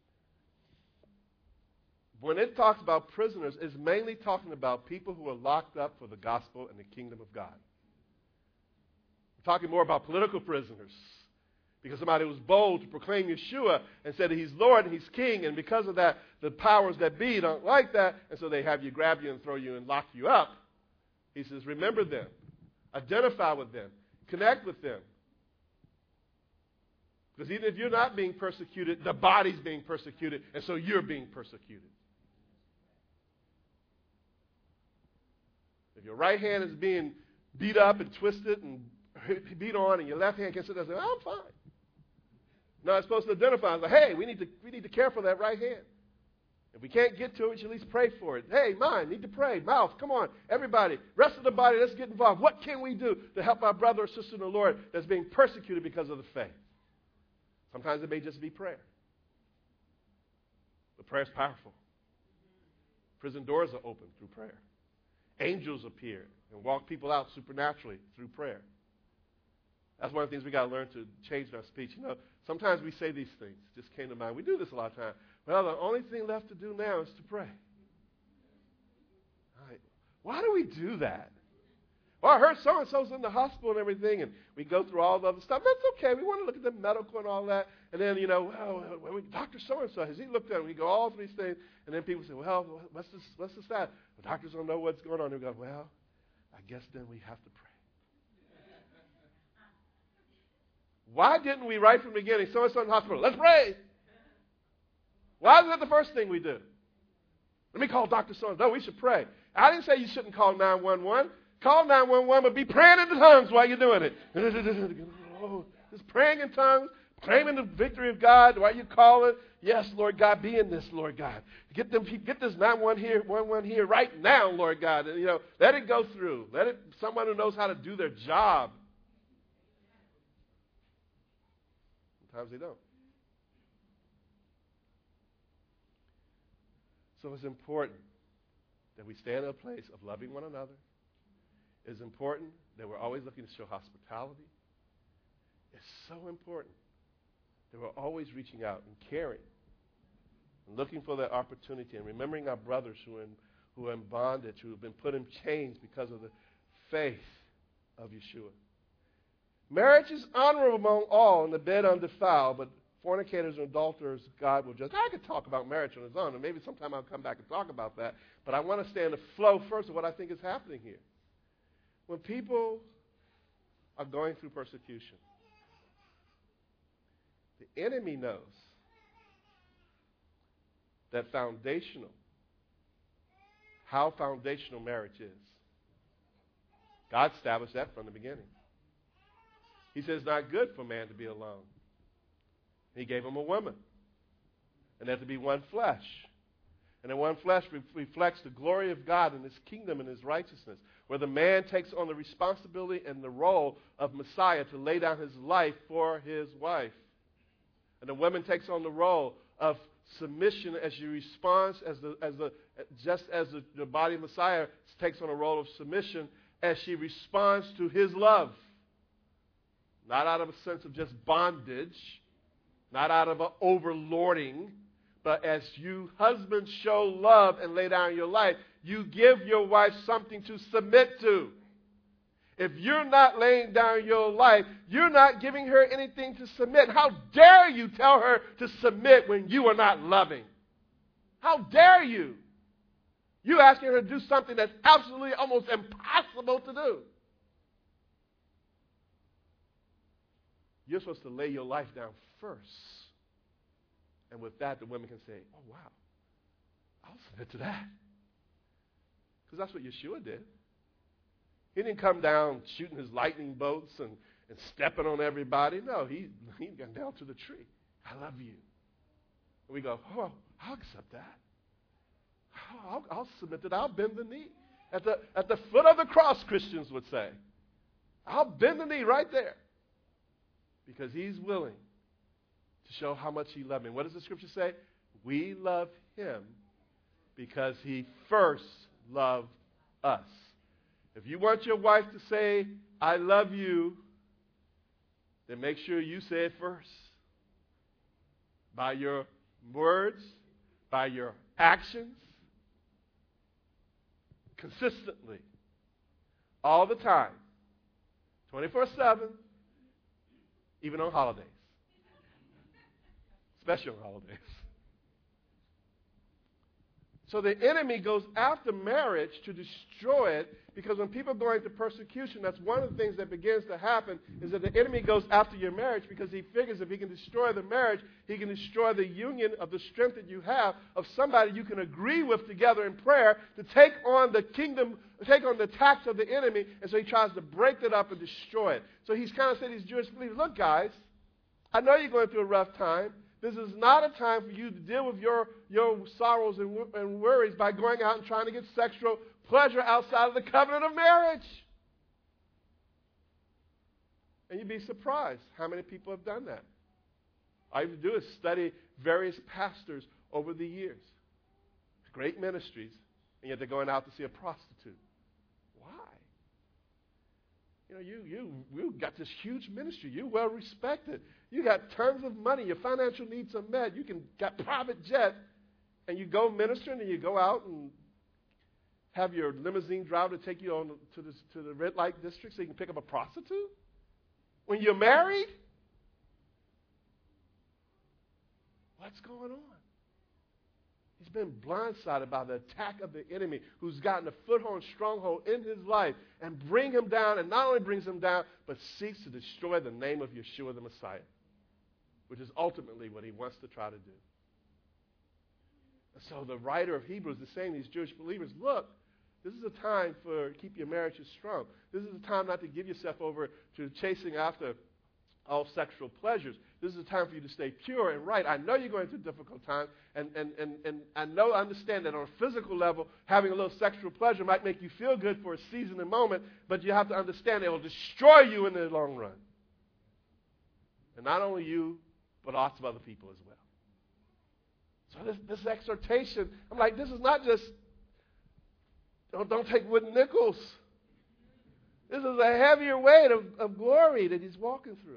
When it talks about prisoners, it's mainly talking about people who are locked up for the gospel and the kingdom of God. We're talking more about political prisoners because somebody was bold to proclaim Yeshua and said that he's Lord and he's king, and because of that, the powers that be don't like that, and so they have you grab you and throw you and lock you up. He says, remember them, identify with them, connect with them. Because even if you're not being persecuted, the body's being persecuted, and so you're being persecuted. If your right hand is being beat up and twisted and beat on, and your left hand can sit there and say, oh, I'm fine. No, it's supposed to identify. It's like, hey, we need to we need to care for that right hand. If we can't get to it, we should at least pray for it. Hey, mind, need to pray. Mouth, come on, everybody. Rest of the body, let's get involved. What can we do to help our brother or sister in the Lord that's being persecuted because of the faith? Sometimes it may just be prayer. But prayer is powerful. Prison doors are open through prayer. Angels appear and walk people out supernaturally through prayer. That's one of the things we got to learn to change in our speech. You know, sometimes we say these things. Just came to mind. We do this a lot of times. Well, the only thing left to do now is to pray. All right. Why do we do that? Well, I heard so-and-so's in the hospital and everything, and we go through all the other stuff. That's okay. We want to look at the medical and all that. And then, you know, well, Doctor So-and-so, has he looked at it? We go all through these things, and then people say, well, what's this, what's this that? The doctors don't know what's going on. And we go, well, I guess then we have to pray. Why didn't we, right from the beginning, so-and-so in the hospital, let's pray? Why is that the first thing we do? Let me call Doctor So-and-so. No, we should pray. I didn't say you shouldn't call nine one one. Call nine one one, but be praying in the tongues while you're doing it. Just praying in tongues, claiming the victory of God while you call it. Yes, Lord God, be in this, Lord God. Get them, get this nine one one here, one one here right now, Lord God. And, you know, let it go through. Let it. Someone who knows how to do their job. Sometimes they don't. So it's important that we stand in a place of loving one another. It's important that we're always looking to show hospitality. It's so important that we're always reaching out and caring and looking for that opportunity and remembering our brothers who are in, who are in bondage, who have been put in chains because of the faith of Yeshua. Marriage is honorable among all and the bed undefiled, but fornicators and adulterers, God will judge. I could talk about marriage on its own, and maybe sometime I'll come back and talk about that, but I want to stay in the flow first of what I think is happening here. When people are going through persecution, the enemy knows that foundational, how foundational marriage is. God established that from the beginning. He says it's not good for man to be alone. He gave him a woman, and that to be one flesh. And the one flesh re- reflects the glory of God and his kingdom and his righteousness, where the man takes on the responsibility and the role of Messiah to lay down his life for his wife. And the woman takes on the role of submission as she responds, as the, as the, just as the, the body of Messiah takes on a role of submission as she responds to his love. Not out of a sense of just bondage, not out of an overlording, But as you husbands show love and lay down your life, you give your wife something to submit to. If you're not laying down your life, you're not giving her anything to submit. How dare you tell her to submit when you are not loving? How dare you? You're asking her to do something that's absolutely almost impossible to do. You're supposed to lay your life down first. And with that, the women can say, oh, wow, I'll submit to that. Because that's what Yeshua did. He didn't come down shooting his lightning bolts and, and stepping on everybody. No, he, he got down to the tree. I love you. And we go, oh, I'll accept that. Oh, I'll, I'll submit to that. I'll bend the knee. At the, at the foot of the cross, Christians would say. I'll bend the knee right there. Because he's willing to show how much he loved me. What does the scripture say? We love him because he first loved us. If you want your wife to say, I love you, then make sure you say it first. By your words, by your actions, consistently, all the time, twenty-four seven, even on holidays, especially on holidays. So the enemy goes after marriage to destroy it, because when people go into persecution, that's one of the things that begins to happen, is that the enemy goes after your marriage because he figures if he can destroy the marriage, he can destroy the union of the strength that you have of somebody you can agree with together in prayer to take on the kingdom, take on the attacks of the enemy, and so he tries to break that up and destroy it. So he's kind of saying to these Jewish believers, look guys, I know you're going through a rough time. This is not a time for you to deal with your, your sorrows and, and worries by going out and trying to get sexual pleasure outside of the covenant of marriage. And you'd be surprised how many people have done that. All you have to do is study various pastors over the years. Great ministries, and yet they're going out to see a prostitute. Why? You know, you, you, you got this huge ministry. You're well respected. You got tons of money. Your financial needs are met. You can got private jet, and you go ministering, and you go out and have your limousine driver to take you on to the, to the red light district so you can pick up a prostitute? When you're married? What's going on? He's been blindsided by the attack of the enemy who's gotten a foothold, stronghold in his life and bring him down, and not only brings him down, but seeks to destroy the name of Yeshua the Messiah, which is ultimately what he wants to try to do. And so the writer of Hebrews is saying to these Jewish believers, look, this is a time for keep your marriages strong. This is a time not to give yourself over to chasing after all sexual pleasures. This is a time for you to stay pure and right. I know you're going through difficult times, and, and, and, and I know, understand that on a physical level, having a little sexual pleasure might make you feel good for a season and moment, but you have to understand it will destroy you in the long run. And not only you, but lots of other people as well. So this, this exhortation, I'm like, this is not just, don't, don't take wooden nickels. This is a heavier weight of, of glory that he's walking through.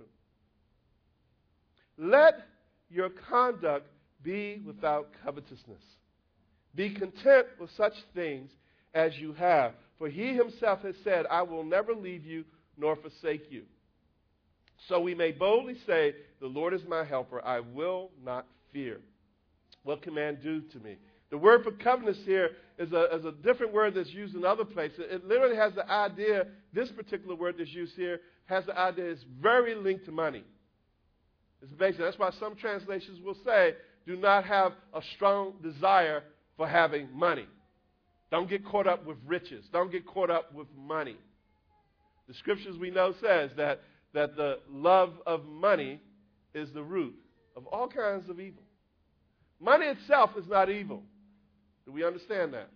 Let your conduct be without covetousness. Be content with such things as you have. For he himself has said, I will never leave you nor forsake you. So we may boldly say, the Lord is my helper. I will not fear. What can man do to me? The word for covenants here is a, is a different word that's used in other places. It literally has the idea, this particular word that's used here, has the idea it's very linked to money. It's basically, that's why some translations will say, do not have a strong desire for having money. Don't get caught up with riches. Don't get caught up with money. The scriptures we know says that, that the love of money is the root of all kinds of evil. Money itself is not evil. Do we understand that?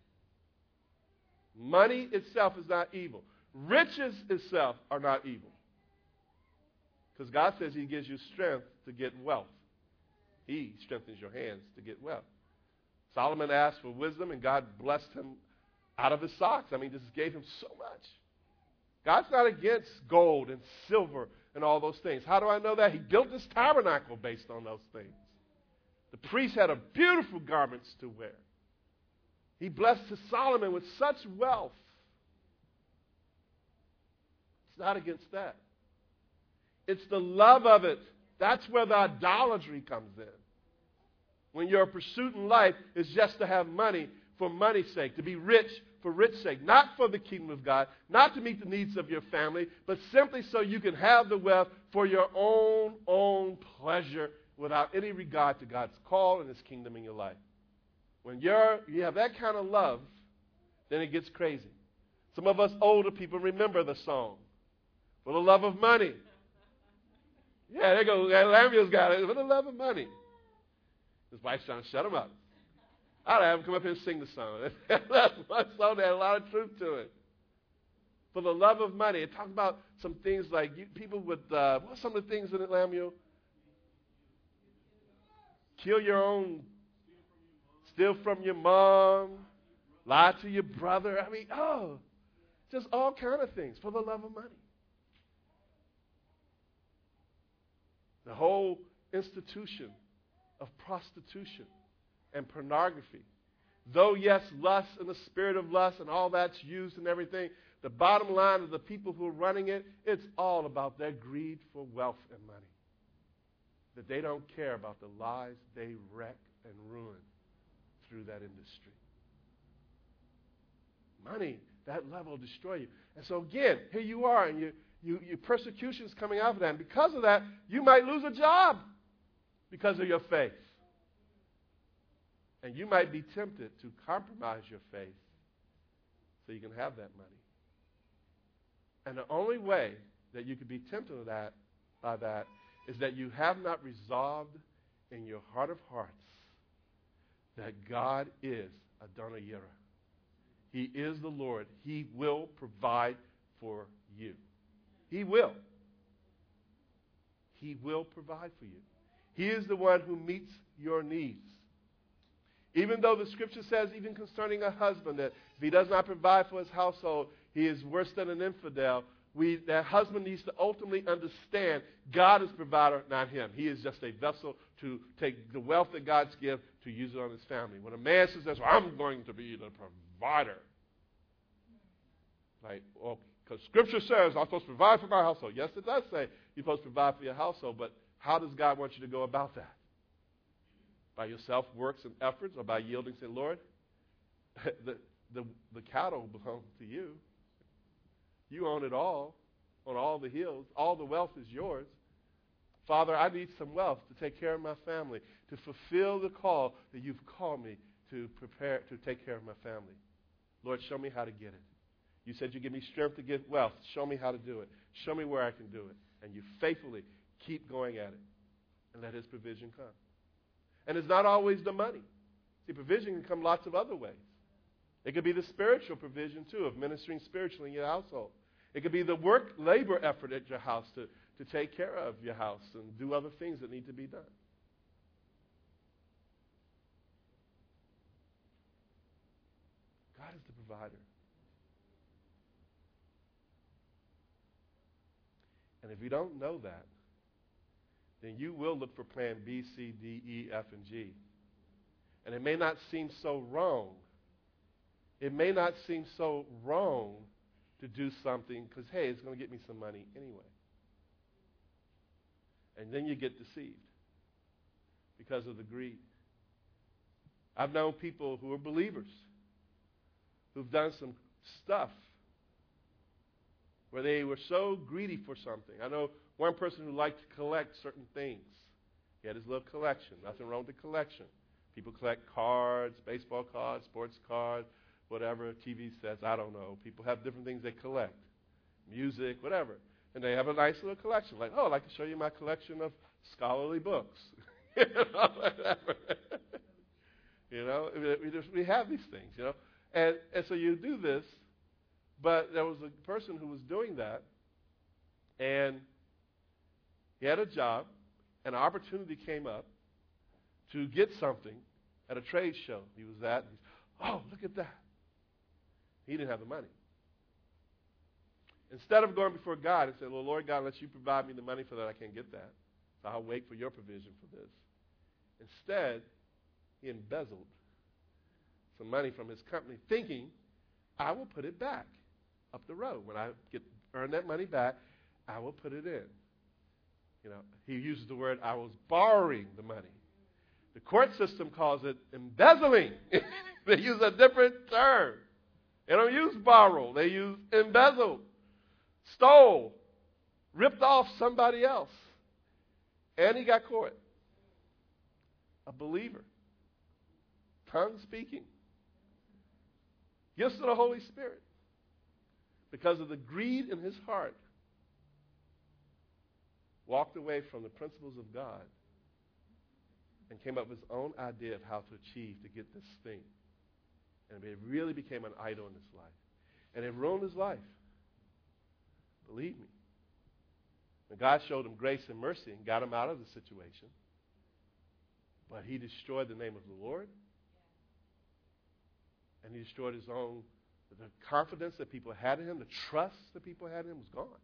Money itself is not evil. Riches itself are not evil. Because God says he gives you strength to get wealth. He strengthens your hands to get wealth. Solomon asked for wisdom, and God blessed him out of his socks. I mean, just gave him so much. God's not against gold and silver and all those things. How do I know that? He built this tabernacle based on those things. The priest had a beautiful garments to wear. He blessed Solomon with such wealth. It's not against that. It's the love of it. That's where the idolatry comes in. When your pursuit in life is just to have money for money's sake, to be rich for rich sake, not for the kingdom of God, not to meet the needs of your family, but simply so you can have the wealth for your own, own pleasure without any regard to God's call and His kingdom in your life. When you're, you have that kind of love, then it gets crazy. Some of us older people remember the song, For the Love of Money. Yeah, there you go. Lamuel's got it. For the love of money. His wife's trying to shut him up. I'd have him come up here and sing the song. That's one song that had a lot of truth to it. For the love of money. It talks about some things like you, people with, uh, what's some of the things in it, Lamuel? Kill your own, steal from your mom, lie to your brother. I mean, oh, just all kind of things for the love of money. The whole institution of prostitution and pornography. Though, yes, lust and the spirit of lust and all that's used and everything, the bottom line of the people who are running it, it's all about their greed for wealth and money. That they don't care about the lives they wreck and ruin through that industry. Money, that love will destroy you. And so again, here you are, and you, you, your persecution is coming out of that. And because of that, you might lose a job because of your faith. And you might be tempted to compromise your faith so you can have that money. And the only way that you could be tempted to that, by that is that you have not resolved in your heart of hearts that God is Adonai Yireh. He is the Lord. He will provide for you. He will. He will provide for you. He is the one who meets your needs. Even though the scripture says, even concerning a husband, that if he does not provide for his household, he is worse than an infidel. We, that husband needs to ultimately understand God is provider, not him. He is just a vessel to take the wealth that God's given to use it on his family. When a man says, well, I'm going to be the provider. Like, well, because scripture says I'm supposed to provide for my household. Yes, it does say you're supposed to provide for your household, but how does God want you to go about that? By your self-works and efforts, or by yielding, say, Lord, the, the, the cattle belong to you. You own it all, on all the hills. All the wealth is yours. Father, I need some wealth to take care of my family, to fulfill the call that you've called me to prepare to take care of my family. Lord, show me how to get it. You said you give me strength to get wealth. Show me how to do it. Show me where I can do it. And you faithfully keep going at it and let his provision come. And it's not always the money. See, provision can come lots of other ways. It could be the spiritual provision, too, of ministering spiritually in your household. It could be the work, labor effort at your house to, to take care of your house and do other things that need to be done. God is the provider. And if you don't know that, then you will look for plan B, C, D, E, F, and G. And it may not seem so wrong. It may not seem so wrong to do something because, hey, it's going to get me some money anyway. And then you get deceived because of the greed. I've known people who are believers who've done some stuff where they were so greedy for something. I know one person who liked to collect certain things. He had his little collection. Nothing wrong with the collection. People collect cards, baseball cards, sports cards, whatever, T V sets, I don't know. People have different things they collect. Music, whatever. And they have a nice little collection. Like, oh, I'd like to show you my collection of scholarly books. you know, whatever. you know, we, just, we have these things, you know. And, and so you do this, but there was a person who was doing that, and he had a job, and an opportunity came up to get something at a trade show he was at. And he's, oh, look at that. He didn't have the money. Instead of going before God and saying, well, Lord God, unless you provide me the money for that, I can't get that. So I'll wait for your provision for this. Instead, he embezzled some money from his company, thinking, I will put it back up the road. When I get earn that money back, I will put it in. You know, he uses the word, I was borrowing the money. The court system calls it embezzling. They use a different term. They don't use borrow. They use embezzle, stole, ripped off somebody else. And he got caught. A believer. Tongue speaking. Gifts of the Holy Spirit. Because of the greed in his heart. Walked away from the principles of God. And came up with his own idea of how to achieve to get this thing. And it really became an idol in his life. And it ruined his life. Believe me. And God showed him grace and mercy and got him out of the situation. But he destroyed the name of the Lord. And he destroyed his own, the confidence that people had in him, the trust that people had in him was gone.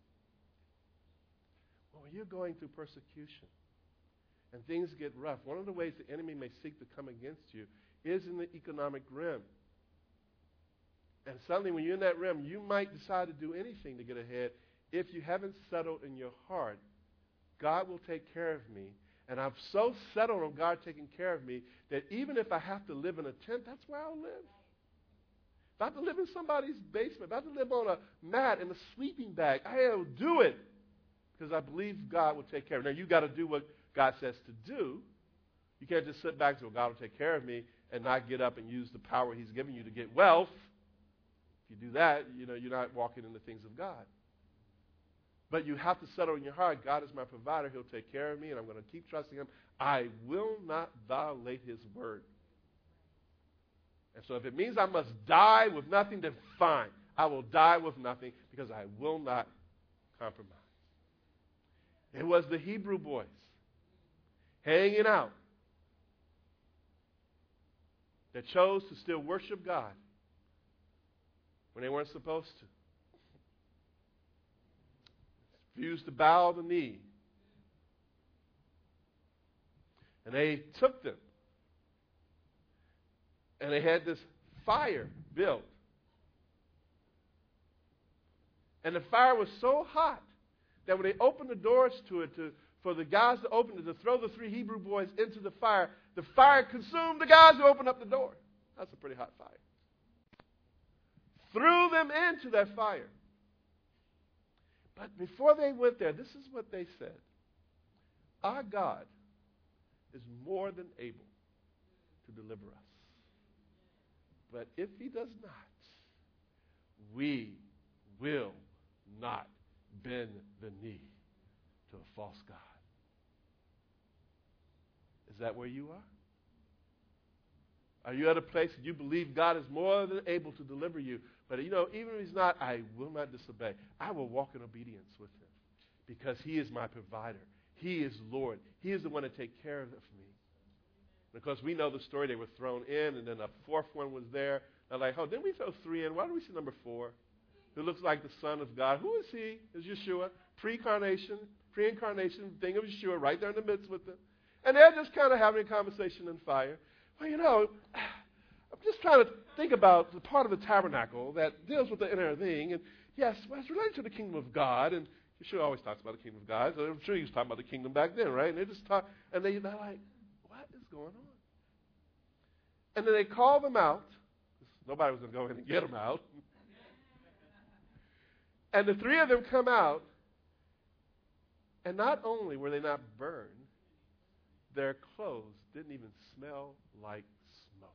Well, when you're going through persecution and things get rough, one of the ways the enemy may seek to come against you is in the economic realm. And suddenly when you're in that realm, you might decide to do anything to get ahead. If you haven't settled in your heart, God will take care of me. And I'm so settled on God taking care of me that even if I have to live in a tent, that's where I'll live. If I have to live in somebody's basement, if I have to live on a mat in a sleeping bag, I'll do it because I believe God will take care of me. Now, you've got to do what God says to do. You can't just sit back and say, well, God will take care of me and not get up and use the power he's given you to get wealth. If you do that, you know, you're not walking in the things of God. But you have to settle in your heart, God is my provider. He'll take care of me, and I'm going to keep trusting him. I will not violate his word. And so if it means I must die with nothing, then fine. I will die with nothing because I will not compromise. It was the Hebrew boys hanging out that chose to still worship God when they weren't supposed to. Refused to bow the knee. And they took them. And they had this fire built. And the fire was so hot that when they opened the doors to it, to, for the guys to open it, to throw the three Hebrew boys into the fire, the fire consumed the guys who opened up the door. That's a pretty hot fire. Threw them into that fire. But before they went there, this is what they said. Our God is more than able to deliver us. But if he does not, we will not bend the knee to a false god. Is that where you are? Are you at a place that you believe God is more than able to deliver you? But, you know, even if he's not, I will not disobey. I will walk in obedience with him because he is my provider. He is Lord. He is the one to take care of it for me. Because we know the story. They were thrown in, and then a fourth one was there. They're like, oh, didn't we throw three in? Why do we see number four? Who looks like the Son of God. Who is he? Is Yeshua. Pre-incarnation, pre-incarnation thing of Yeshua right there in the midst with them. And they're just kind of having a conversation in fire. Well, you know, I'm just trying to think about the part of the tabernacle that deals with the inner thing. And yes, well, it's related to the kingdom of God. And Yeshua always talks about the kingdom of God. So I'm sure he was talking about the kingdom back then, right? And they just talk, and they, they're like, what is going on? And then they call them out. Nobody was going to go in and get them out. And the three of them come out. And not only were they not burned, their clothes didn't even smell like smoke.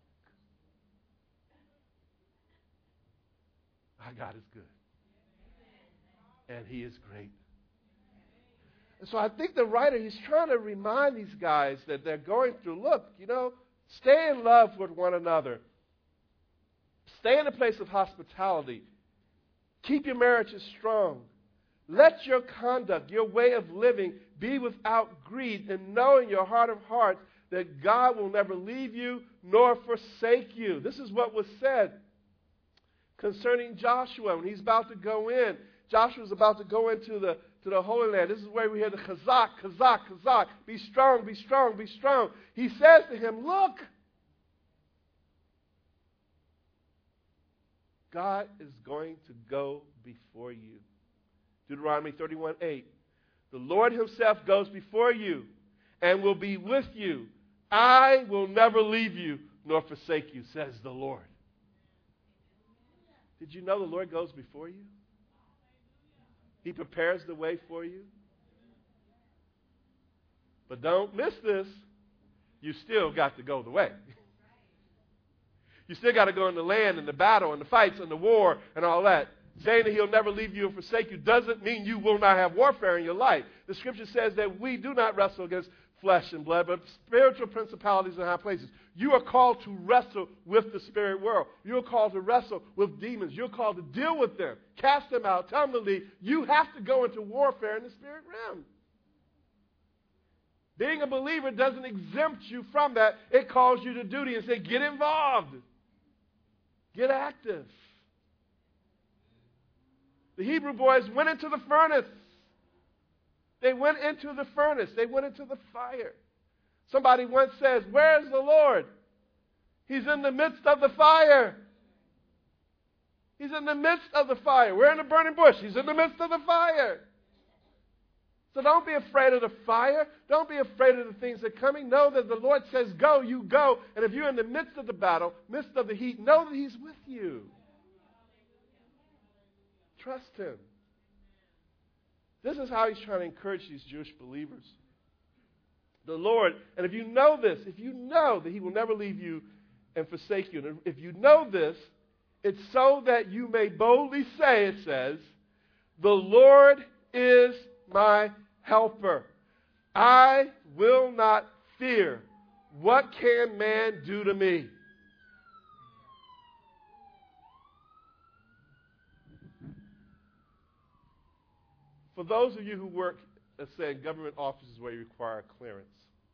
Our God is good. And he is great. And so I think the writer, he's trying to remind these guys that they're going through, look, you know, stay in love with one another. Stay in a place of hospitality. Keep your marriages strong. Let your conduct, your way of living, be without greed, and know in your heart of hearts that God will never leave you nor forsake you. This is what was said concerning Joshua when he's about to go in. Joshua's about to go into the to the Holy Land. This is where we hear the chazak, chazak, chazak. Be strong, be strong, be strong. He says to him, look, God is going to go before you. Deuteronomy thirty-one eight. The Lord himself goes before you and will be with you. I will never leave you nor forsake you, says the Lord. Did you know the Lord goes before you? He prepares the way for you. But don't miss this. You still got to go the way. You still got to go in the land and the battle and the fights and the war and all that. Saying that he'll never leave you and forsake you doesn't mean you will not have warfare in your life. The scripture says that we do not wrestle against flesh and blood, but spiritual principalities in high places. You are called to wrestle with the spirit world. You're called to wrestle with demons. You're called to deal with them, cast them out, tell them to leave. You have to go into warfare in the spirit realm. Being a believer doesn't exempt you from that. It calls you to duty and say, get involved. Get active. The Hebrew boys went into the furnace. They went into the furnace. They went into the fire. Somebody once says, where's the Lord? He's in the midst of the fire. He's in the midst of the fire. We're in a burning bush. He's in the midst of the fire. So don't be afraid of the fire. Don't be afraid of the things that are coming. Know that the Lord says go, you go. And if you're in the midst of the battle, midst of the heat, know that he's with you. Trust him. This is how he's trying to encourage these Jewish believers. The Lord, and if you know this, if you know that he will never leave you and forsake you, and if you know this, it's so that you may boldly say, it says, the Lord is my helper. I will not fear. What can man do to me? For those of you who work, let's say, in government offices where you require clearance,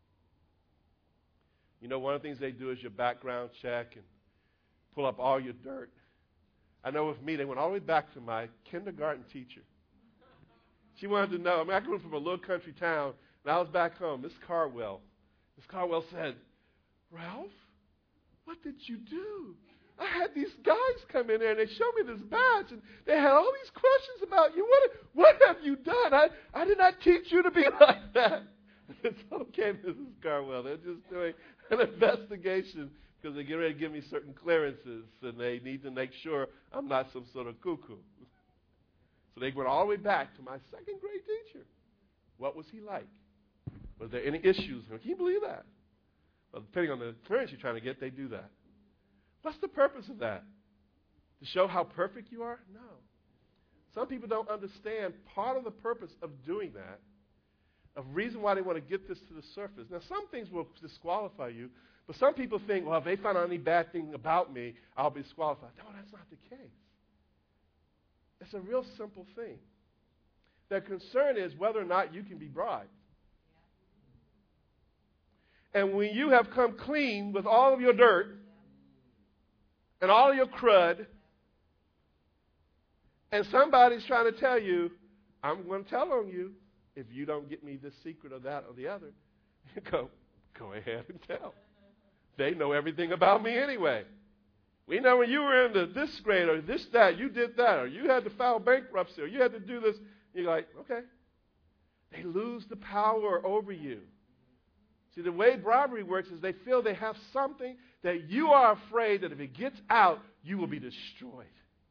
you know, one of the things they do is your background check and pull up all your dirt. I know with me, they went all the way back to my kindergarten teacher. She wanted to know. I mean, I grew up from a little country town, and I was back home. Miss Carwell. Miss Carwell said, Ralph, what did you do? I had these guys come in there, and they showed me this badge, and they had all these questions about you. What, what have you done? I, I did not teach you to be like that. It's okay, Missus Carwell. They're just doing an investigation because they get ready to give me certain clearances, and they need to make sure I'm not some sort of cuckoo. So they went all the way back to my second grade teacher. What was he like? Was there any issues? Can you believe that? Well, depending on the clearance you're trying to get, they do that. What's the purpose of that? To show how perfect you are? No. Some people don't understand part of the purpose of doing that, a reason why they want to get this to the surface. Now, some things will disqualify you, but some people think, well, if they find out any bad thing about me, I'll be disqualified. No, that's not the case. It's a real simple thing. Their concern is whether or not you can be bribed. And when you have come clean with all of your dirt and all of your crud, and somebody's trying to tell you, I'm going to tell on you if you don't get me this secret or that or the other, you go, go ahead and tell. They know everything about me anyway. We know when you were in the this grade or this, that, you did that, or you had to file bankruptcy, or you had to do this. You're like, okay. They lose the power over you. See, the way bribery works is they feel they have something that you are afraid that if it gets out, you will be destroyed.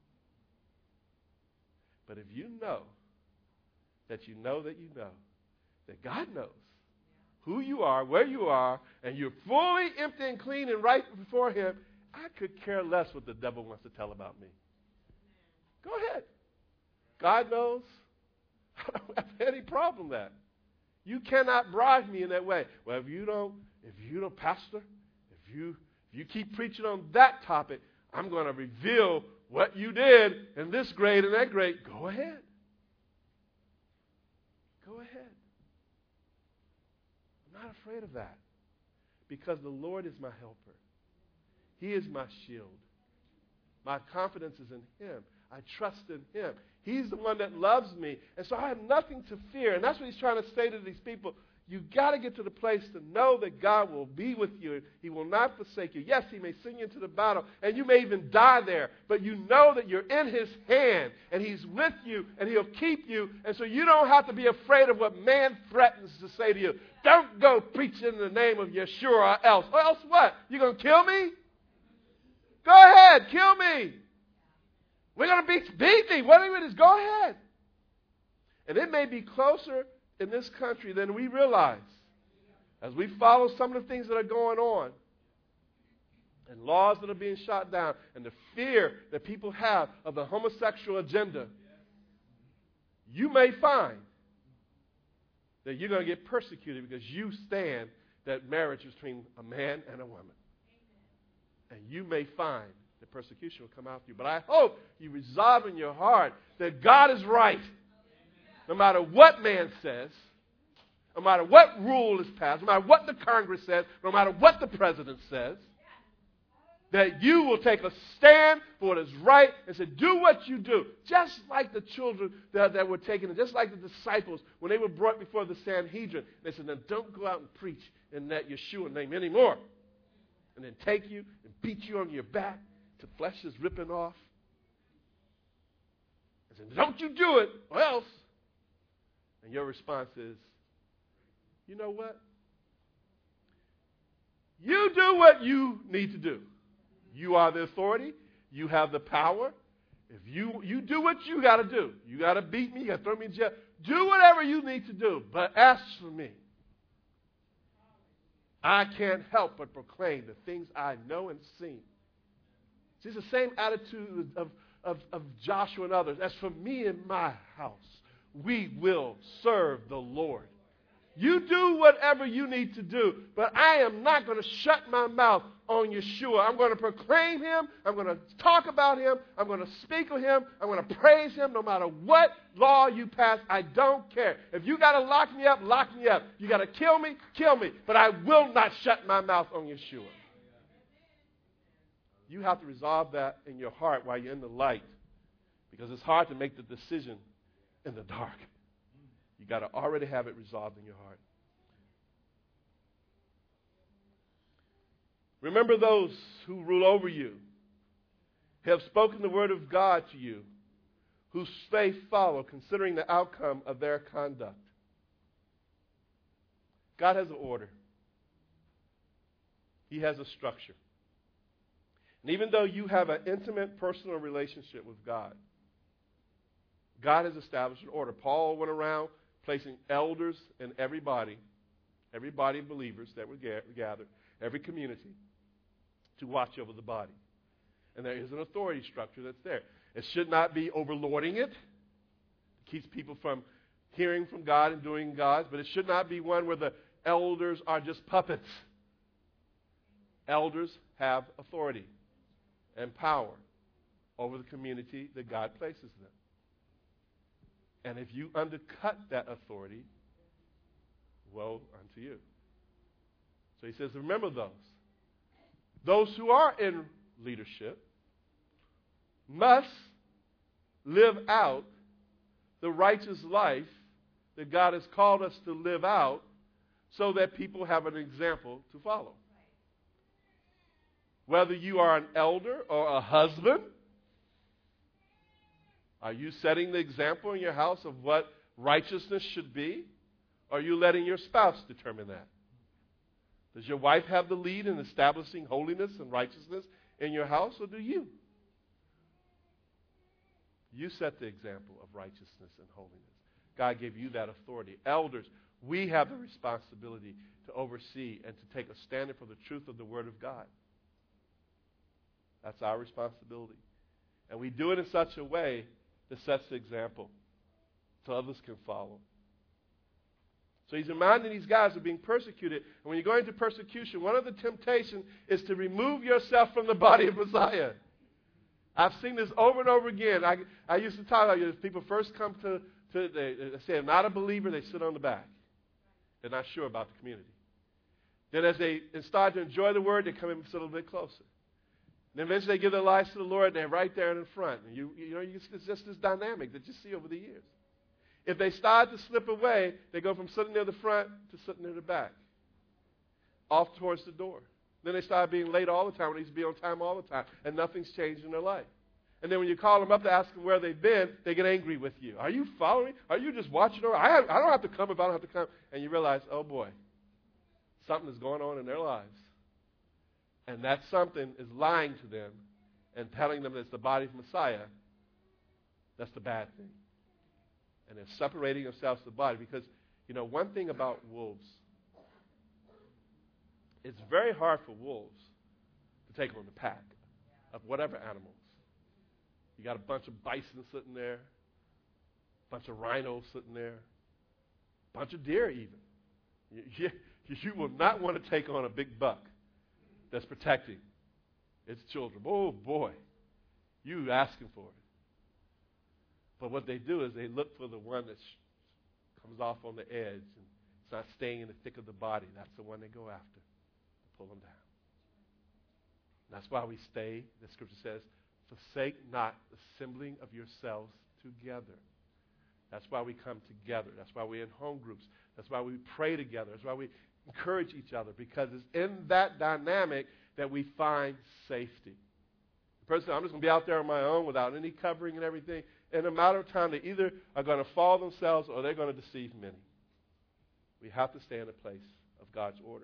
But if you know that you know that you know that God knows who you are, where you are, and you're fully empty and clean and right before him, I could care less what the devil wants to tell about me. Go ahead. God knows. I don't have any problem with that. You cannot bribe me in that way. Well, if you don't, if you don't, pastor, if you if you keep preaching on that topic, I'm going to reveal what you did in this grade and that grade. Go ahead. Go ahead. I'm not afraid of that because the Lord is my helper. He is my shield. My confidence is in him. I trust in him. He's the one that loves me. And so I have nothing to fear. And that's what he's trying to say to these people. You've got to get to the place to know that God will be with you. He will not forsake you. Yes, he may send you into the battle, and you may even die there. But you know that you're in his hand, and he's with you, and he'll keep you. And so you don't have to be afraid of what man threatens to say to you. Don't go preaching in the name of Yeshua or else. Or else what? You going to kill me? Go ahead, kill me. We're going to beat, beat me. Whatever it is, go ahead. And it may be closer in this country than we realize. As we follow some of the things that are going on, and laws that are being shot down, and the fear that people have of the homosexual agenda, you may find that you're going to get persecuted because you stand that marriage is between a man and a woman. And you may find that persecution will come after you. But I hope you resolve in your heart that God is right. No matter what man says, no matter what rule is passed, no matter what the Congress says, no matter what the president says, that you will take a stand for what is right and say, do what you do. Just like the children that, that were taken, just like the disciples, when they were brought before the Sanhedrin, they said, now don't go out and preach in that Yeshua name anymore. And then take you and beat you on your back till flesh is ripping off. And said, don't you do it, or else. And your response is, you know what? You do what you need to do. You are the authority. You have the power. If you, you do what you got to do. You got to beat me. You got to throw me in jail. Do whatever you need to do. But as for me, I can't help but proclaim the things I know and seen. See, it's the same attitude of, of, of Joshua and others. As for me and my house, we will serve the Lord. You do whatever you need to do, but I am not going to shut my mouth on Yeshua. I'm going to proclaim him. I'm going to talk about him. I'm going to speak of him. I'm going to praise him no matter what law you pass. I don't care. If you got to lock me up, lock me up. You got to kill me, kill me. But I will not shut my mouth on Yeshua. You have to resolve that in your heart while you're in the light, because it's hard to make the decision in the dark. You got to already have it resolved in your heart. Remember those who rule over you, have spoken the word of God to you, whose faith follow, considering the outcome of their conduct. God has an order. He has a structure. And even though you have an intimate personal relationship with God, God has established an order. Paul went around placing elders in every body, every body of believers that were gathered, every community, to watch over the body. And there is an authority structure that's there. It should not be overlording it. It keeps people from hearing from God and doing God's, but it should not be one where the elders are just puppets. Elders have authority and power over the community that God places them. And if you undercut that authority, woe unto you. So he says, remember those. Those who are in leadership must live out the righteous life that God has called us to live out so that people have an example to follow. Whether you are an elder or a husband, are you setting the example in your house of what righteousness should be? Or are you letting your spouse determine that? Does your wife have the lead in establishing holiness and righteousness in your house, or do you? You set the example of righteousness and holiness. God gave you that authority. Elders, we have the responsibility to oversee and to take a stand for the truth of the Word of God. That's our responsibility. And we do it in such a way that sets the example so others can follow. So he's reminding these guys of being persecuted. And when you go into persecution, one of the temptations is to remove yourself from the body of Messiah. I've seen this over and over again. I, I used to talk about it. People first come to, to they, they say, I'm not a believer, they sit on the back. They're not sure about the community. Then as they start to enjoy the word, they come in and sit a little bit closer. And eventually they give their lives to the Lord, and they're right there in the front. And you, you know, you, it's just this dynamic that you see over the years. If they start to slip away, they go from sitting near the front to sitting near the back, off towards the door. Then they start being late all the time when they used to be on time all the time, and nothing's changed in their life. And then when you call them up to ask them where they've been, they get angry with you. Are you following me? Are you just watching over? I, have, I don't have to come if I don't have to come. And you realize, oh boy, something is going on in their lives. And that something is lying to them and telling them that it's the body of Messiah. That's the bad thing. And they're separating themselves from the body. Because, you know, one thing about wolves, it's very hard for wolves to take on the pack of whatever animals. You got a bunch of bison sitting there, a bunch of rhinos sitting there, a bunch of deer even. You, you, you will not want to take on a big buck that's protecting its children. Oh, boy, you asking for it. But what they do is they look for the one that sh- comes off on the edge and it's not staying in the thick of the body. That's the one they go after to pull them down. That's why we stay, the scripture says, forsake not the assembling of yourselves together. That's why we come together. That's why we're in home groups. That's why we pray together. That's why we encourage each other, because it's in that dynamic that we find safety. The person, I'm just going to be out there on my own without any covering and everything. In a matter of time, they either are going to fall themselves or they're going to deceive many. We have to stay in a place of God's order.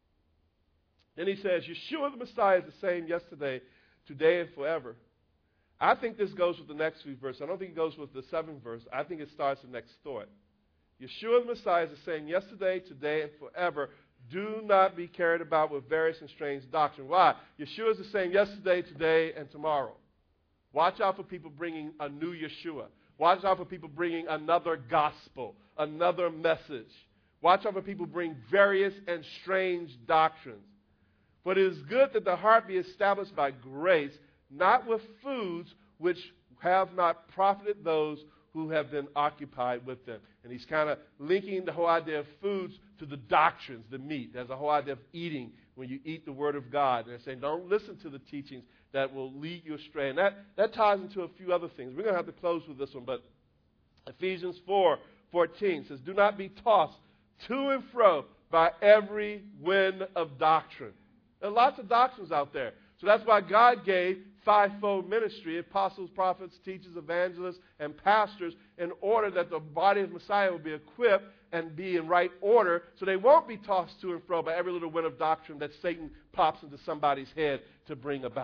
Then he says, Yeshua the Messiah is the same yesterday, today, and forever. I think this goes with the next few verses. I don't think it goes with the seventh verse. I think it starts the next thought. Yeshua the Messiah is the same yesterday, today, and forever. Do not be carried about with various and strange doctrine. Why? Yeshua is the same yesterday, today, and tomorrow. Watch out for people bringing a new Yeshua. Watch out for people bringing another gospel, another message. Watch out for people bring various and strange doctrines. For it is good that the heart be established by grace, not with foods which have not profited those who have been occupied with them. And he's kind of linking the whole idea of foods to the doctrines, the meat. There's a whole idea of eating when you eat the Word of God. And they're saying, don't listen to the teachings that will lead you astray. And that, that ties into a few other things. We're going to have to close with this one, but Ephesians four fourteen says, do not be tossed to and fro by every wind of doctrine. There are lots of doctrines out there. So that's why God gave fivefold ministry, apostles, prophets, teachers, evangelists, and pastors, in order that the body of Messiah will be equipped and be in right order, so they won't be tossed to and fro by every little wind of doctrine that Satan pops into somebody's head to bring about.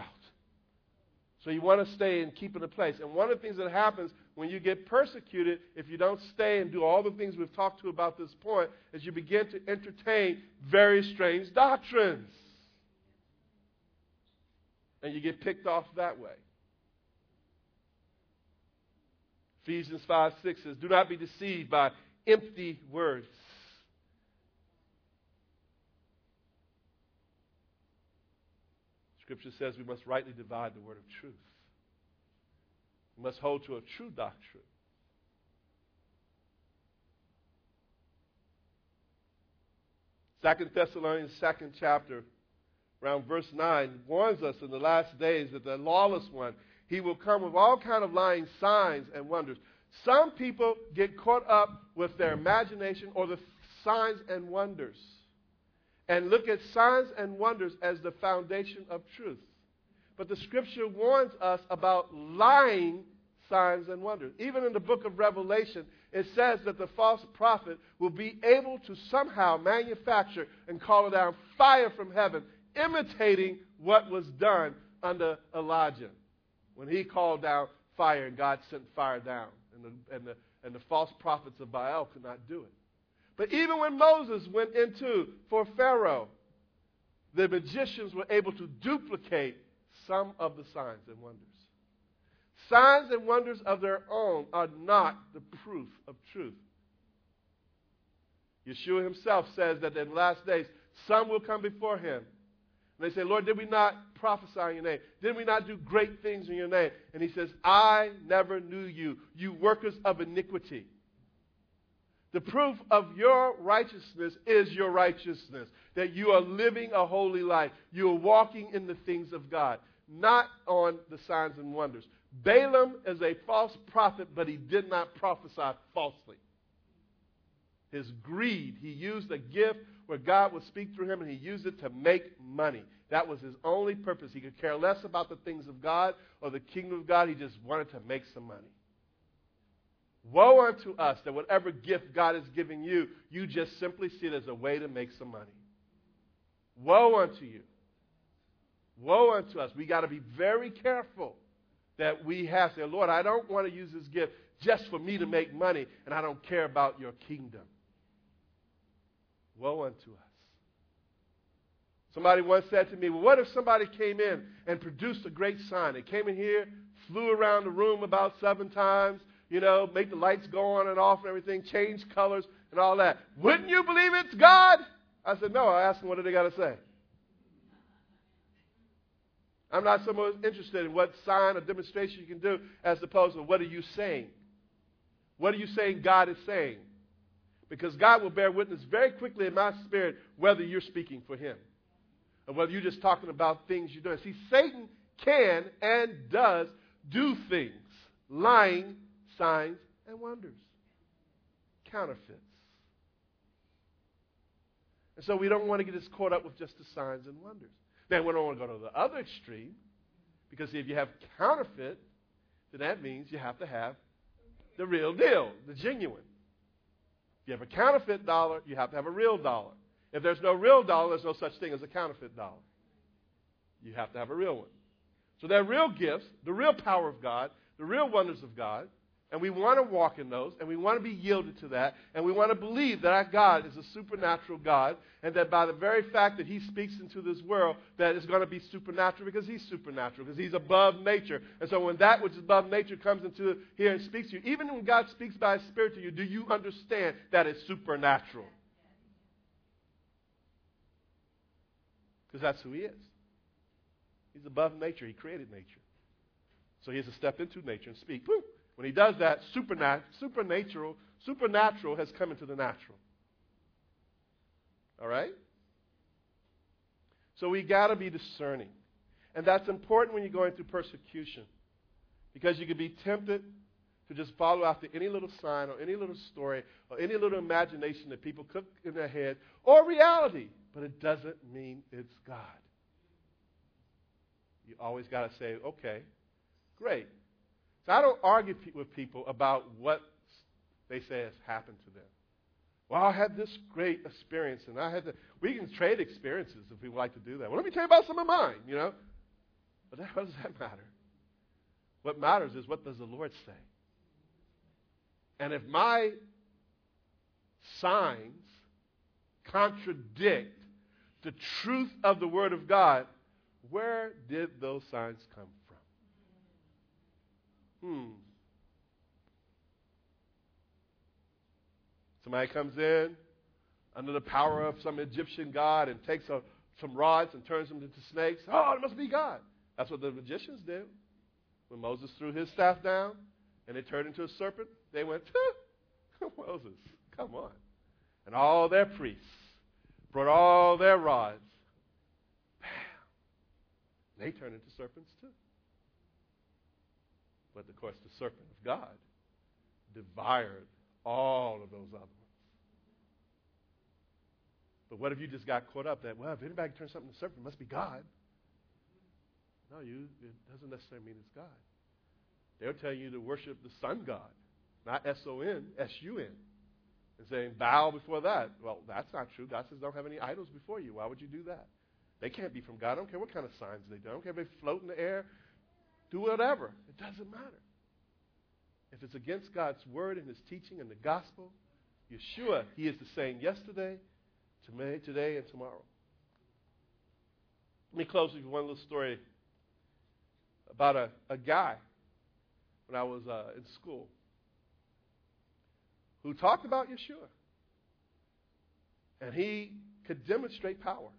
So you want to stay and keep in a place. And one of the things that happens when you get persecuted, if you don't stay and do all the things we've talked to about this point, is you begin to entertain very strange doctrines. And you get picked off that way. Ephesians five six says, do not be deceived by empty words. Scripture says we must rightly divide the word of truth. We must hold to a true doctrine. Second Thessalonians, second chapter, around verse nine, warns us in the last days that the lawless one, he will come with all kind of lying signs and wonders. Some people get caught up with their imagination or the signs and wonders and look at signs and wonders as the foundation of truth. But the Scripture warns us about lying signs and wonders. Even in the book of Revelation, it says that the false prophet will be able to somehow manufacture and call down fire from heaven, imitating what was done under Elijah when he called down fire and God sent fire down. And the, and the, and the false prophets of Baal could not do it. But even when Moses went into for Pharaoh, the magicians were able to duplicate some of the signs and wonders. Signs and wonders of their own are not the proof of truth. Yeshua himself says that in the last days, some will come before him. And they say, Lord, did we not prophesy in your name? Did we not do great things in your name? And he says, I never knew you, you workers of iniquity. The proof of your righteousness is your righteousness, that you are living a holy life. You are walking in the things of God. not on the signs and wonders. Balaam is a false prophet, but he did not prophesy falsely. His greed, he used a gift where God would speak through him, and he used it to make money. That was his only purpose. He could care less about the things of God or the kingdom of God. He just wanted to make some money. Woe unto us that whatever gift God is giving you, you just simply see it as a way to make some money. Woe unto you. Woe unto us. We got to be very careful that we have to say, Lord, I don't want to use this gift just for me to make money, and I don't care about your kingdom. Woe unto us. Somebody once said to me, well, what if somebody came in and produced a great sign? They came in here, flew around the room about seven times, you know, make the lights go on and off and everything, change colors and all that. Wouldn't you believe it's God? I said, no. I asked them, what do they got to say? I'm not so much interested in what sign or demonstration you can do as opposed to what are you saying? What are you saying God is saying? Because God will bear witness very quickly in my spirit whether you're speaking for him or whether you're just talking about things you're doing. See, Satan can and does do things, lying, signs, and wonders, counterfeits. And so we don't want to get us caught up with just the signs and wonders. Now, we don't want to go to the other extreme, because if you have counterfeit, then that means you have to have the real deal, the genuine. If you have a counterfeit dollar, you have to have a real dollar. If there's no real dollar, there's no such thing as a counterfeit dollar. You have to have a real one. So they're real gifts, the real power of God, the real wonders of God, and we want to walk in those, and we want to be yielded to that, and we want to believe that our God is a supernatural God, and that by the very fact that he speaks into this world, that it's going to be supernatural because he's supernatural, because he's above nature. And so when that which is above nature comes into here and speaks to you, even when God speaks by his Spirit to you, do you understand that it's supernatural? Because that's who he is. He's above nature. He created nature. So he has to step into nature and speak. Woo! When he does that, supernat- supernatural, supernatural has come into the natural. All right? So we got to be discerning. And that's important when you're going through persecution, because you can be tempted to just follow after any little sign or any little story or any little imagination that people cook in their head or reality, but it doesn't mean it's God. You always got to say, okay, great. So I don't argue pe- with people about what they say has happened to them. Well, I had this great experience, and I had to. We can trade experiences if we like to do that. Well, let me tell you about some of mine, you know. But that, what does that matter? What matters is, what does the Lord say? And if my signs contradict the truth of the Word of God, where did those signs come from? Hmm. Somebody comes in under the power of some Egyptian god and takes a, some rods and turns them into snakes. Oh, it must be God. That's what the magicians did. When Moses threw his staff down and it turned into a serpent, they went, Moses, come on. And all their priests brought all their rods. Bam. They turned into serpents too. But, of course, the serpent of God devoured all of those other ones. But what if you just got caught up that, well, if anybody turns something into serpent, it must be God. No, you, it doesn't necessarily mean it's God. They'll tell you to worship the sun god, not S O N, S U N, and saying, bow before that. Well, that's not true. God says don't have any idols before you. Why would you do that? They can't be from God. I don't care what kind of signs they do. I don't care if they float in the air. Do whatever. It doesn't matter. If it's against God's word and his teaching and the gospel, Yeshua, he is the same yesterday, today, and tomorrow. Let me close with one little story about a, a guy when I was uh, in school who talked about Yeshua. And he could demonstrate power.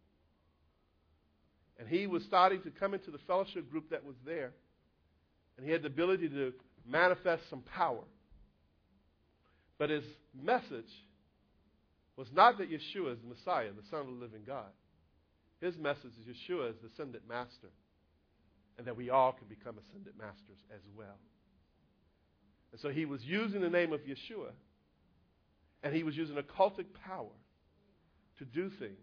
And he was starting to come into the fellowship group that was there. And he had the ability to manifest some power. But his message was not that Yeshua is the Messiah, the Son of the living God. His message is Yeshua is the ascended master. and that we all can become ascended masters as well. And so he was using the name of Yeshua, and he was using occultic power to do things.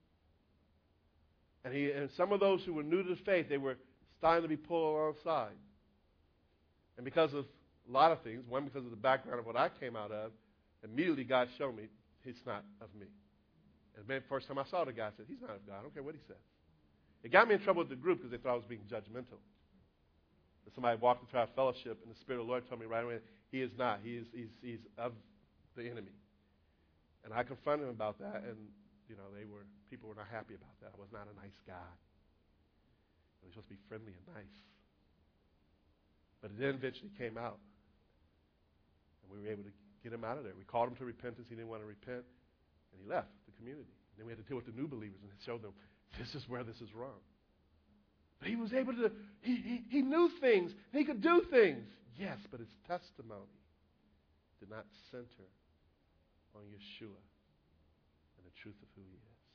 And, he, and some of those who were new to the faith, they were starting to be pulled alongside. And because of a lot of things, one, because of the background of what I came out of, immediately God showed me it's not of me. And the first time I saw the guy, I said, he's not of God. I don't care what he says. It got me in trouble with the group because they thought I was being judgmental. But somebody walked into our fellowship, and the Spirit of the Lord told me right away, he is not. He is, he's, he's of the enemy. And I confronted him about that, and you know, they were people were not happy about that. I was not a nice guy. I was supposed to be friendly and nice. But it then eventually came out, and we were able to get him out of there. We called him to repentance. He didn't want to repent, and he left the community. And then we had to deal with the new believers and show them this is where this is wrong. But he was able to. He he, he knew things. He could do things. Yes, but his testimony did not center on Yeshua and the truth of who he is.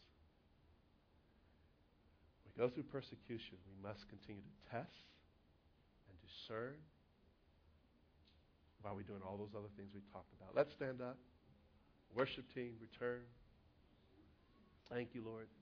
When we go through persecution, we must continue to test and discern while we're doing all those other things we talked about. Let's stand up. Worship team, return. Thank you, Lord.